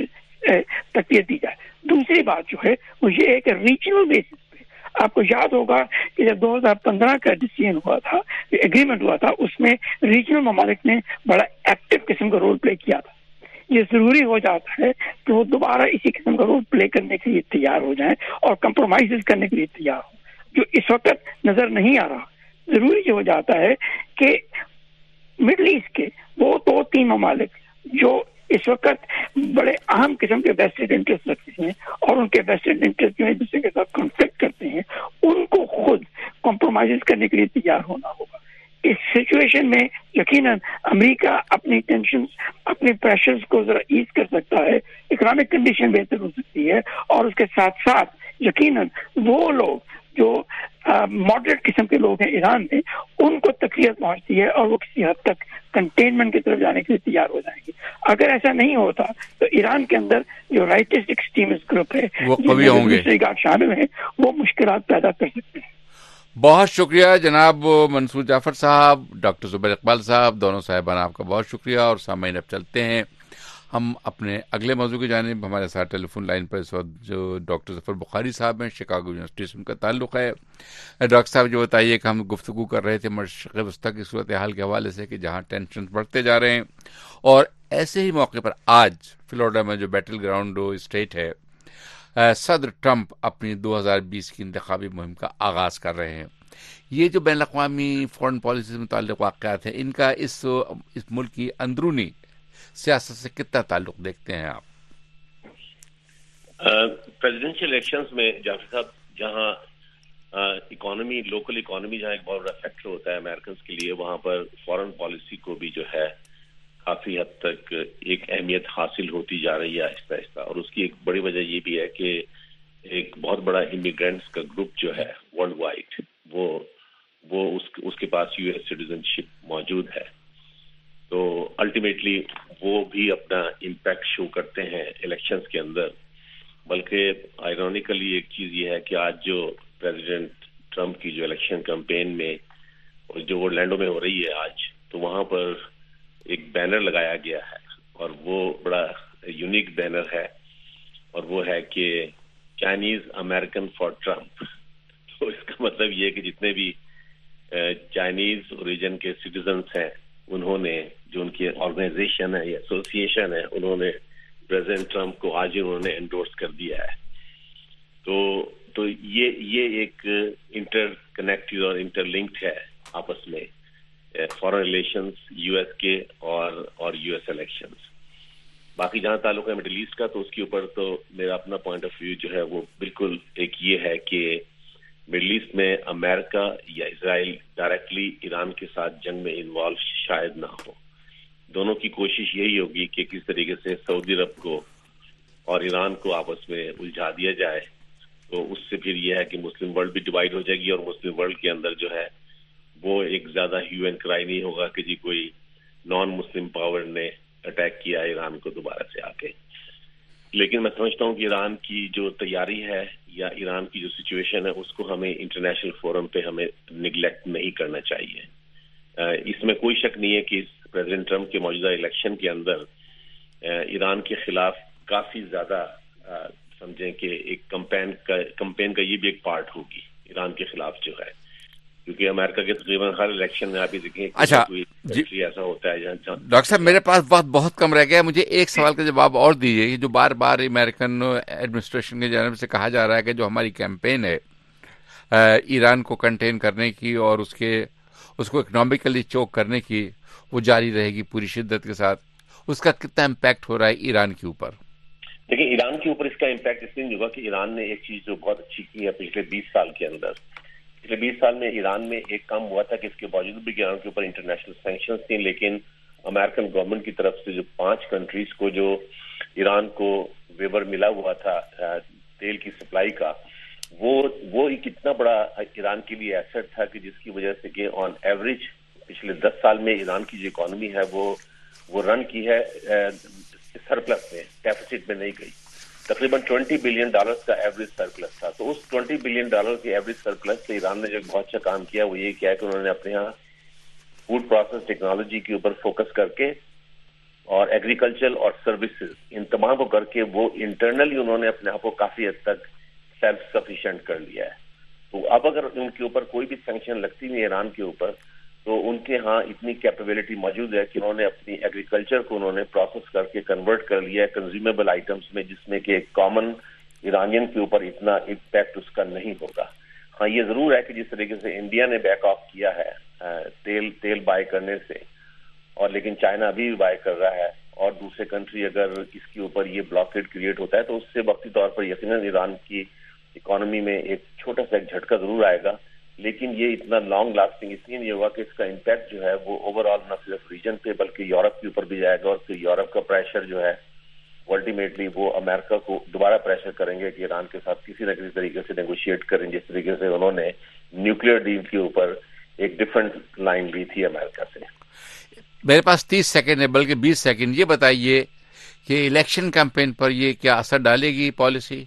تقویت دی جائے. دوسری بات جو ہے وہ یہ ہے کہ ریجنل بیسس پہ آپ کو یاد ہوگا کہ جب 2015 کا ڈیسیژن ہوا تھا، ایگریمنٹ ہوا تھا، اس میں ریجنل ممالک نے بڑا ایکٹیو قسم کا رول پلے کیا تھا. یہ ضروری ہو جاتا ہے کہ وہ دوبارہ اسی قسم کا رول پلے کرنے کے لیے تیار ہو جائیں اور کمپرومائز کرنے کے لیے تیار ہو، جو اس وقت نظر نہیں آ رہا. ضروری یہ ہو جاتا ہے کہ مڈل ایسٹ کے وہ 2-3 ممالک جو اس وقت بڑے اہم قسم کے ویسٹڈ انٹرسٹ رکھتے ہیں اور ان کے ویسٹڈ انٹرسٹ جو ہے دوسرے کے ساتھ کانفلکٹ کرتے ہیں ان کو خود کمپرومائز کرنے کے لیے تیار ہونا ہوگا. اس سچویشن میں یقیناً امریکہ اپنی ٹینشنز، اپنے پریشرز کو ذرا ایز کر سکتا ہے، اکنامک کنڈیشن بہتر ہو سکتی ہے، اور اس کے ساتھ ساتھ یقیناً وہ لوگ جو ماڈریٹ قسم کے لوگ ہیں ایران میں ان کو تکلیف پہنچتی ہے اور وہ کسی حد تک کنٹینمنٹ کی طرف جانے کے لیے تیار ہو جائیں گے. اگر ایسا نہیں ہوتا تو ایران کے اندر جو رائٹسٹ ایکسٹریمسٹ گروپ ہے وہ قوی ہوں گے، شامل ہیں، وہ مشکلات پیدا کر سکتے ہیں. بہت شکریہ جناب منصور جعفر صاحب، ڈاکٹر زبیر اقبال صاحب، دونوں صاحبان آپ کا بہت شکریہ. اور سامعین اب چلتے ہیں ہم اپنے اگلے موضوع کی جانب، ہمارے ساتھ ٹیلی فون لائن پر اس وقت جو ڈاکٹر ظفر بخاری صاحب ہیں، شکاگو یونیورسٹی سے ان کا تعلق ہے. ڈاکٹر صاحب جو بتائیے کہ ہم گفتگو کر رہے تھے مشرق وسطیٰ کی صورتحال کے حوالے سے کہ جہاں ٹینشن بڑھتے جا رہے ہیں، اور ایسے ہی موقع پر آج فلوریڈا میں جو بیٹل گراؤنڈ اسٹیٹ ہے، صدر ٹرمپ اپنی 2020 کی انتخابی مہم کا آغاز کر رہے ہیں. یہ جو بین الاقوامی فورن پالیسی سے متعلق واقعات ہیں، ان کا اس ملک کی اندرونی سیاست سے کتنا تعلق دیکھتے ہیں آپ؟ پریزیڈنشیل الیکشنز میں جعفر صاحب، جہاں اکانومی، لوکل اکانومی جہاں ایک بہت بڑا فیکٹر ہوتا ہے امریکنز کے لیے، وہاں پر فورن پالیسی کو بھی جو ہے کافی حد تک ایک اہمیت حاصل ہوتی جا رہی ہے آہستہ آہستہ. اور اس کی ایک بڑی وجہ یہ بھی ہے کہ ایک بہت بڑا امیگرینٹس کا گروپ جو ہے ورلڈ وائڈ، وہ اس کے پاس یو ایس سٹیزن شپ موجود ہے. تو الٹیمیٹلی وہ بھی اپنا امپیکٹ شو کرتے ہیں الیکشنز کے اندر. بلکہ آئرونیکلی ایک چیز یہ ہے کہ آج جو پریزیڈنٹ ٹرمپ کی جو الیکشن کیمپین میں جو اورلینڈو میں ہو رہی ہے آج، تو وہاں پر ایک بینر لگایا گیا ہے، اور وہ بڑا یونیک بینر ہے، اور وہ ہے کہ چائنیز امریکن فار ٹرمپ. تو اس کا مطلب یہ ہے کہ جتنے بھی چائنیز اوریجن کے سٹیزنس ہیں، انہوں نے، جو ان کی آرگنائزیشن ہے یا ایسوسیشن ہے، انہوں نے پریزیڈنٹ ٹرمپ کو آج انہوں نے انڈورس کر دیا ہے. تو یہ ایک انٹر کنیکٹڈ اور انٹر لنکڈ ہے آپس میں فارن ریلیشنز یو ایس کے اور یو ایس الیکشنز. باقی جہاں تعلق ہے مڈل ایسٹ کا، تو اس کے اوپر تو میرا اپنا پوائنٹ آف ویو جو ہے وہ بالکل ایک یہ ہے کہ مڈل ایسٹ میں امریکہ یا اسرائیل ڈائریکٹلی ایران کے ساتھ جنگ میں انوالو شاید نہ ہو. دونوں کی کوشش یہی ہوگی کہ کس طریقے سے سعودی عرب کو اور ایران کو آپس میں الجھا دیا جائے. تو اس سے پھر یہ ہے کہ مسلم ورلڈ بھی ڈیوائڈ ہو جائے گی، اور مسلم ورلڈ کے اندر جو ہے وہ ایک زیادہ ہیو اینڈ کرائی نہیں ہوگا کہ جی کوئی نان مسلم پاور نے اٹیک کیا ایران کو دوبارہ سے آ کے. لیکن میں سمجھتا ہوں کہ ایران کی جو تیاری ہے یا ایران کی جو سچویشن ہے، اس کو ہمیں انٹرنیشنل فورم پہ ہمیں نگلیکٹ نہیں کرنا چاہیے. اس میں کوئی شک نہیں ہے کہ پریزیڈنٹ ٹرمپ کے موجودہ الیکشن کے اندر ایران کے خلاف کافی زیادہ سمجھیں کہ ایک کمپین کا یہ بھی ایک پارٹ ہوگی ایران کے خلاف جو ہے، کیونکہ امریکہ کے تقریباً ہر الیکشن میں آپ ہی دیکھیں ایسا ہوتا ہے. ڈاکٹر صاحب میرے پاس وقت بہت کم رہ گیا، مجھے ایک سوال کا جواب اور دیجیے. جو بار بار امریکن ایڈمنسٹریشن کی جانب سے کہا جا رہا ہے کہ جو ہماری کیمپین ہے ایران کو کنٹین کرنے کی اور اس کو اکنامکلی چوک کرنے کی، وہ جاری رہے گی پوری شدت کے ساتھ. اس کا کتنا امپیکٹ ہو رہا ہے ایران کے اوپر؟ دیکھیں، ایران کے اوپر اس کا امپیکٹ اس لیے ہوگا کہ ایران نے ایک چیز جو بہت اچھی کی ہے پچھلے 20 سال کے اندر. پچھلے 20 سال میں ایران میں ایک کام ہوا تھا کہ اس کے باوجود بھی ایران کے اوپر انٹرنیشنل سینکشنز تھیں، لیکن امریکن گورنمنٹ کی طرف سے جو 5 کنٹریز کو جو ایران کو ویور ملا ہوا تھا تیل کی سپلائی کا، وہ ایک اتنا بڑا ایران کے لیے ایسٹ تھا کہ جس کی وجہ سے کہ آن ایوریج پچھلے 10 سال میں ایران کی جو اکانومی ہے وہ رن کی ہے سرپلس میں، ڈیفیسٹ میں نہیں گئی. تقریباً $20 بلین کا ایوریج سرپلس تھا. تو اس $20 بلین کے ایوریج سرپلس سے ایران نے جو بہت اچھا کام کیا وہ یہ کیا کہ انہوں نے اپنے یہاں فوڈ پروسیس ٹیکنالوجی کے اوپر فوکس کر کے اور ایگریکلچر اور سروسز ان تمام کو کر کے وہ انٹرنلی انہوں نے اپنے آپ کو کافی حد تک سیلف سفیشینٹ کر لیا ہے. تو اب اگر ان کے اوپر کوئی بھی سینکشن لگتی نہیں ایران کے اوپر، تو ان کے ہاں اتنی کیپیبلٹی موجود ہے کہ انہوں نے اپنی ایگریکلچر کو انہوں نے پروسیس کر کے کنورٹ کر لیا ہے کنزیومیبل آئٹمس میں، جس میں کہ ایک کامن ایرانین کے اوپر اتنا امپیکٹ اس کا نہیں ہوگا. ہاں یہ ضرور ہے کہ جس طریقے سے انڈیا نے بیک آف کیا ہے تیل بائی کرنے سے، اور لیکن چائنا ابھی بھی بائی کر رہا ہے، اور دوسرے کنٹری اگر اس کے اوپر یہ بلاکیڈ کریٹ ہوتا ہے تو اس سے وقتی طور پر یقیناً ایران کی اکانومی میں ایک چھوٹا سا ایک جھٹکا ضرور آئے گا، لیکن یہ اتنا لانگ لاسٹنگ اس لیے نہیں ہوگا کہ اس کا امپیکٹ جو ہے وہ اوور آل نہ صرف ریجن پہ بلکہ یورپ کے اوپر بھی جائے گا، اور پھر یورپ کا پریشر جو ہے الٹیمیٹلی وہ امریکہ کو دوبارہ پریشر کریں گے کہ ایران کے ساتھ کسی نہ کسی طریقے سے نیگوشیٹ کریں، جس طریقے سے انہوں نے نیوکلیئر ڈیل کے اوپر ایک ڈفرنٹ لائن لی تھی امریکہ سے. میرے پاس 30 سیکنڈ ہے بلکہ 20 سیکنڈ. یہ بتائیے کہ الیکشن کیمپین پر یہ کیا اثر ڈالے گی پالیسی؟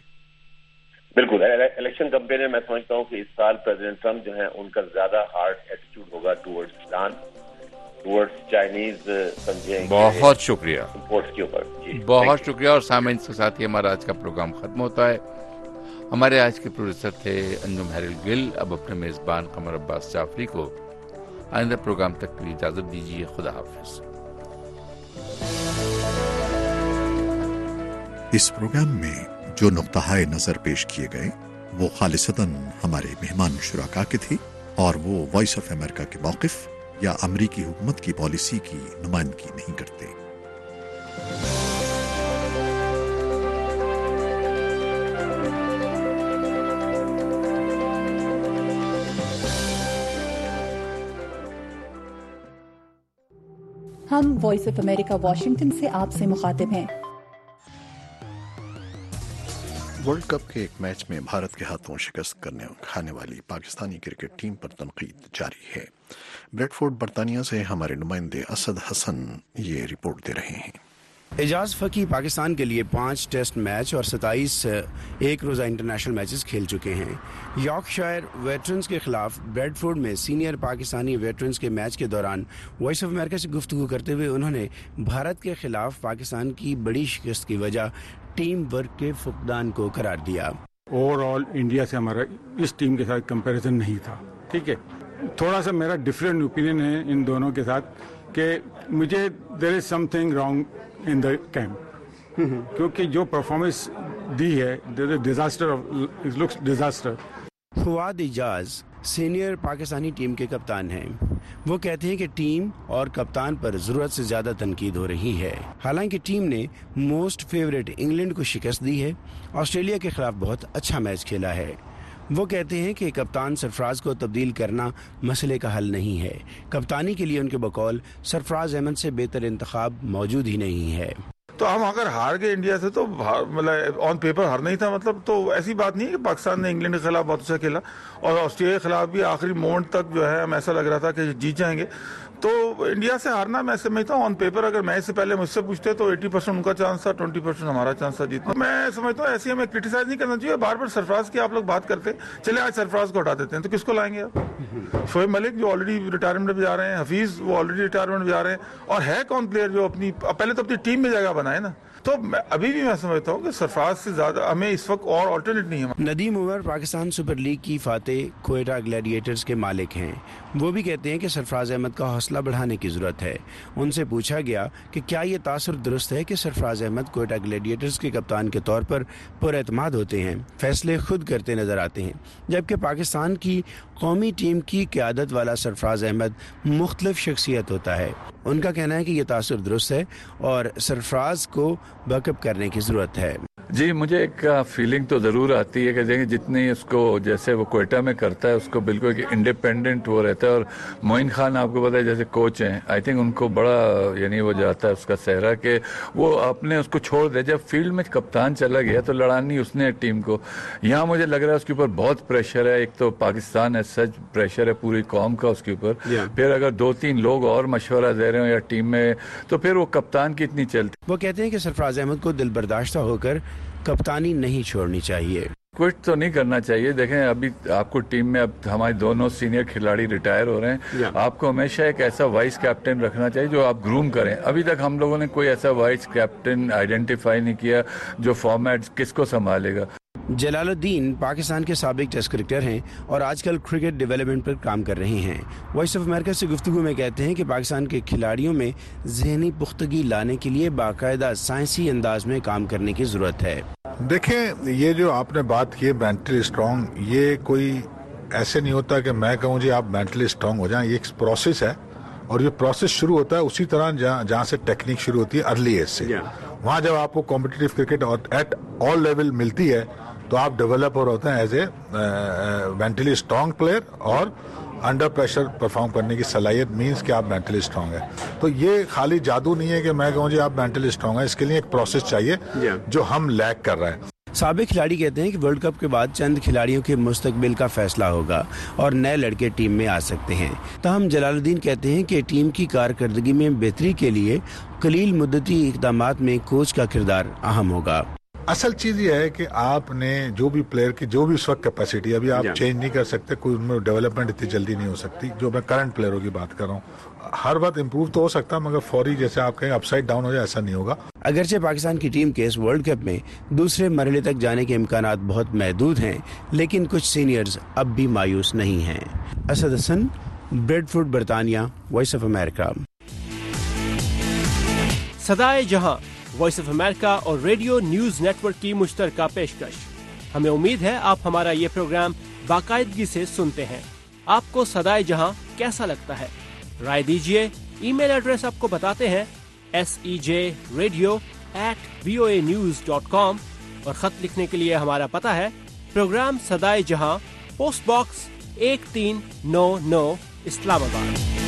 بالکل، الیکشن کیمپین میں میں سمجھتا ہوں کہ اس سال پریزیڈنٹ ٹرمپ جو ہیں ان کا زیادہ ہارڈ ایٹیٹیوڈ ہوگا ٹورڈز ایران، टुवर्ड्स चाइनीज समझें। बहुत शुक्रिया इम्पोर्ट्स के ऊपर। बहुत शुक्रिया। और सामईन के साथ ही हमारा आज का प्रोग्राम खत्म होता है। हमारे आज के प्रोड्यूसर थे अंजुम हैरिल गिल। अब अपने मेजबान कमर अब्बास जाफरी को आइंदा प्रोग्राम तक के लिए इजाजत दीजिए। खुदा हाफिज। इस प्रोग्राम में जो नुक्ता नजर पेश किए गए वो खालिसतन हमारे मेहमान शुराका के थे और वो वॉइस ऑफ अमेरिका के मौक़िफ़ या अमरीकी हुकूमत की पॉलिसी की नुमाइंदगी नहीं करते। हम वॉइस ऑफ अमेरिका वाशिंगटन से आपसे मुखातिब हैं। वर्ल्ड कप के एक मैच में भारत के हाथों शिकस्त खाने वाली पाकिस्तानी क्रिकेट टीम पर तनकीद जारी है। ब्रेडफोर्ड बर्तानिया से हमारे नुमाइंदे असद हसन ये रिपोर्ट दे रहे हैं। एजाज फकी पाकिस्तान के लिए 5 टेस्ट मैच और 27 एक रोज़ा इंटरनेशनल मैचेस खेल चुके हैं। यॉर्कशायर वेटरन्स के खिलाफ ब्रेडफोर्ड में सीनियर पाकिस्तानी वेटरन्स के मैच के दौरान वॉइस ऑफ अमेरिका से गुफ्तगू करते हुए उन्होंने भारत के खिलाफ पाकिस्तान की बड़ी शिकस्त की वजह टीम वर्क के फुकदान को करार दिया। ओवरऑल इंडिया से हमारा इस टीम के साथ कंपैरिजन नहीं था। ठीक है, थोड़ा सा मेरा डिफरेंट ओपिनियन है इन दोनों के साथ कि मुझे there is something wrong in the camp, क्योंकि जो परफॉर्मेंस दी है disaster, it looks disaster. Fawad Ijaz senior Pakistani team के कप्तान हैं। वो कहते हैं कि टीम और कप्तान पर जरूरत से ज्यादा तनकीद हो रही है। हालांकि टीम ने मोस्ट फेवरेट इंग्लैंड को शिकस्त दी है, ऑस्ट्रेलिया के खिलाफ बहुत अच्छा मैच खेला है। वो कहते हैं कि कप्तान सरफराज को तब्दील करना मसले का हल नहीं है। कप्तानी के लिए उनके बकौल सरफराज अहमद से बेहतर इंतखाब मौजूद ही नहीं है। तो हम अगर हार गए इंडिया से तो मतलब ऑन पेपर हारना ही था, मतलब तो ऐसी बात नहीं है कि पाकिस्तान ने इंग्लैंड के खिलाफ बहुत अच्छा खेला और ऑस्ट्रेलिया के खिलाफ भी आखिरी मोमेंट तक जो है हम ऐसा लग रहा था कि जीत जाएंगे। तो इंडिया से हारना मैं समझता हूँ ऑन पेपर अगर मैच से पहले मुझसे पूछते तो 80% उनका चांस था, 20% हमारा चांस था जीतना। मैं समझता हूँ ऐसे हमें क्रिटिसाइज नहीं करना चाहिए। बार बार सरफराज की आप लोग बात करते, चले आज सरफराज को हटा देते हैं तो किसको लाएंगे आप? शोएब मलिक जो ऑलरेडी रिटायरमेंट में जा रहे हैं, हफीज वो ऑलरेडी रिटायरमेंट में जा रहे हैं, और है कौन प्लेयर जो अपनी पहले तो अपनी टीम में जगह बनाए ना। तो अभी भी मैं समझता हूँ कि सरफराज से ज्यादा हमें इस वक्त और ऑल्टरनेट नहीं है। नदीम उमर पाकिस्तान सुपर लीग की फातेह कोयटा ग्लैडिएटर्स के मालिक हैं। वो भी कहते हैं कि सरफराज अहमद का हौसला बढ़ाने की जरूरत है। उनसे पूछा गया कि क्या ये तासुर दुरुस्त है कि सरफराज अहमद कोयटा ग्लैडिएटर्स के कप्तान के तौर पर पुरएतमाद होते हैं, फैसले खुद करते नजर आते हैं, जबकि पाकिस्तान की कौमी टीम की क़यादत वाला सरफराज अहमद मुख्तलिफ शख्सियत होता है। उनका कहना है कि ये तासुर दुरुस्त है और सरफराज को बैकअप करने की जरूरत है। जी, मुझे एक फीलिंग तो ज़रूर आती है कि देखिए जितनी उसको जैसे वो कोयटा में करता है उसको बिल्कुल कि इंडिपेंडेंट वो रहता है। और मोइन खान आपको पता है जैसे कोच हैं, आई थिंक उनको बड़ा यानी वो जाता है उसका सहरा कि वो अपने उसको छोड़ दे। जब फील्ड में कप्तान चला गया तो लड़ानी उसने टीम को। यहाँ मुझे लग रहा है उसके ऊपर बहुत प्रेशर है। एक तो पाकिस्तान है, सच प्रेशर है पूरी कौम का उसके ऊपर। फिर अगर 2-3 लोग और मशवरा दे रहे हो या टीम में तो फिर वो कप्तान की इतनी चलती। वो कहते हैं कि सरफराज अहमद को दिल बर्दाश्ता होकर कप्तानी नहीं छोड़नी चाहिए। क्विट तो नहीं करना चाहिए। देखें अभी आपको टीम में अब हमारे दोनों सीनियर खिलाड़ी रिटायर हो रहे हैं, आपको हमेशा एक ऐसा वाइस कैप्टन रखना चाहिए जो आप ग्रूम करें। अभी तक हम लोगों ने कोई ऐसा वाइस कैप्टन आइडेंटिफाई नहीं किया जो फॉर्मेट किसको संभालेगा। जलालुद्दीन पाकिस्तान के साबिक टेस्ट क्रिकेटर हैं और आजकल क्रिकेट डेवलपमेंट पर काम कर रहे हैं। वॉइस ऑफ अमेरिका से गुफ्तगू में कहते हैं कि पाकिस्तान के खिलाड़ियों में ज़हनी पुख्तगी लाने के लिए बाकायदा साइंसी अंदाज में काम करने की जरूरत है। देखें, ये जो आपने बात की मेंटली स्ट्रांग, ये कोई ऐसे नहीं होता कि मैं कहूँ जी आप मेंटली स्ट्रांग हो जाएं। ये एक प्रोसेस है और ये प्रोसेस शुरू होता है उसी तरह जहाँ से टेक्निक शुरू होती है अर्ली एज से। वहाँ जब आपको competitive cricket at all level मिलती है तो आप डेवलपर होते हैं as a mentally strong player और अंडर प्रेशर परफॉर्म करने की सलाहियत मींस कि आप मेंटली स्ट्रांग है। तो ये खाली जादू नहीं है कि मैं कहूँ जी आप मेंटली स्ट्रांग है। इसके लिए एक प्रोसेस चाहिए जो हम लैक कर रहे हैं। साबिक खिलाड़ी कहते हैं कि वर्ल्ड कप के बाद चंद खिलाड़ियों के मुस्तकबिल का फैसला होगा और नए लड़के टीम में आ सकते हैं। ताहम जलालुद्दीन कहते हैं कि टीम की कारकर्दगी में बेहतरी के लिए कलील मुद्दती इक़दामात में कोच का किरदार अहम होगा। असल चीज ये है कि आपने जो भी प्लेयर की जो भी उस वक्त कैपेसिटी, अभी आप चेंज नहीं कर सकते, कोई उनमें डेवलपमेंट इतनी जल्दी नहीं हो सकती। जो मैं करंट प्लेयरों की बात कर रहा हूँ, हर बात इंप्रूव तो हो सकता है, मगर फौरी जैसे आप कहें अपसाइड डाउन हो जाए, ऐसा नहीं होगा। अगरचे पाकिस्तान की टीम के इस वर्ल्ड कप में दूसरे मरहले तक जाने के इम्कानात बहुत महदूद हैं, लेकिन कुछ सीनियर्स अब भी मायूस नहीं हैं। असद हसन, ब्रेडफोर्ड, बरतानिया, वॉइस ऑफ अमेरिका। सदाए जहां, वॉइस ऑफ अमेरिका और रेडियो न्यूज नेटवर्क की मुश्तरका पेशकश। हमें उम्मीद है आप हमारा ये प्रोग्राम बाकायदगी से सुनते हैं। आपको सदाए जहां कैसा लगता है? राय दीजिए। ईमेल एड्रेस आपको बताते हैं, sejradio@voanews.com, और खत लिखने के लिए हमारा पता है प्रोग्राम सदाए जहां, पोस्ट बॉक्स 1399, इस्लामाबाद।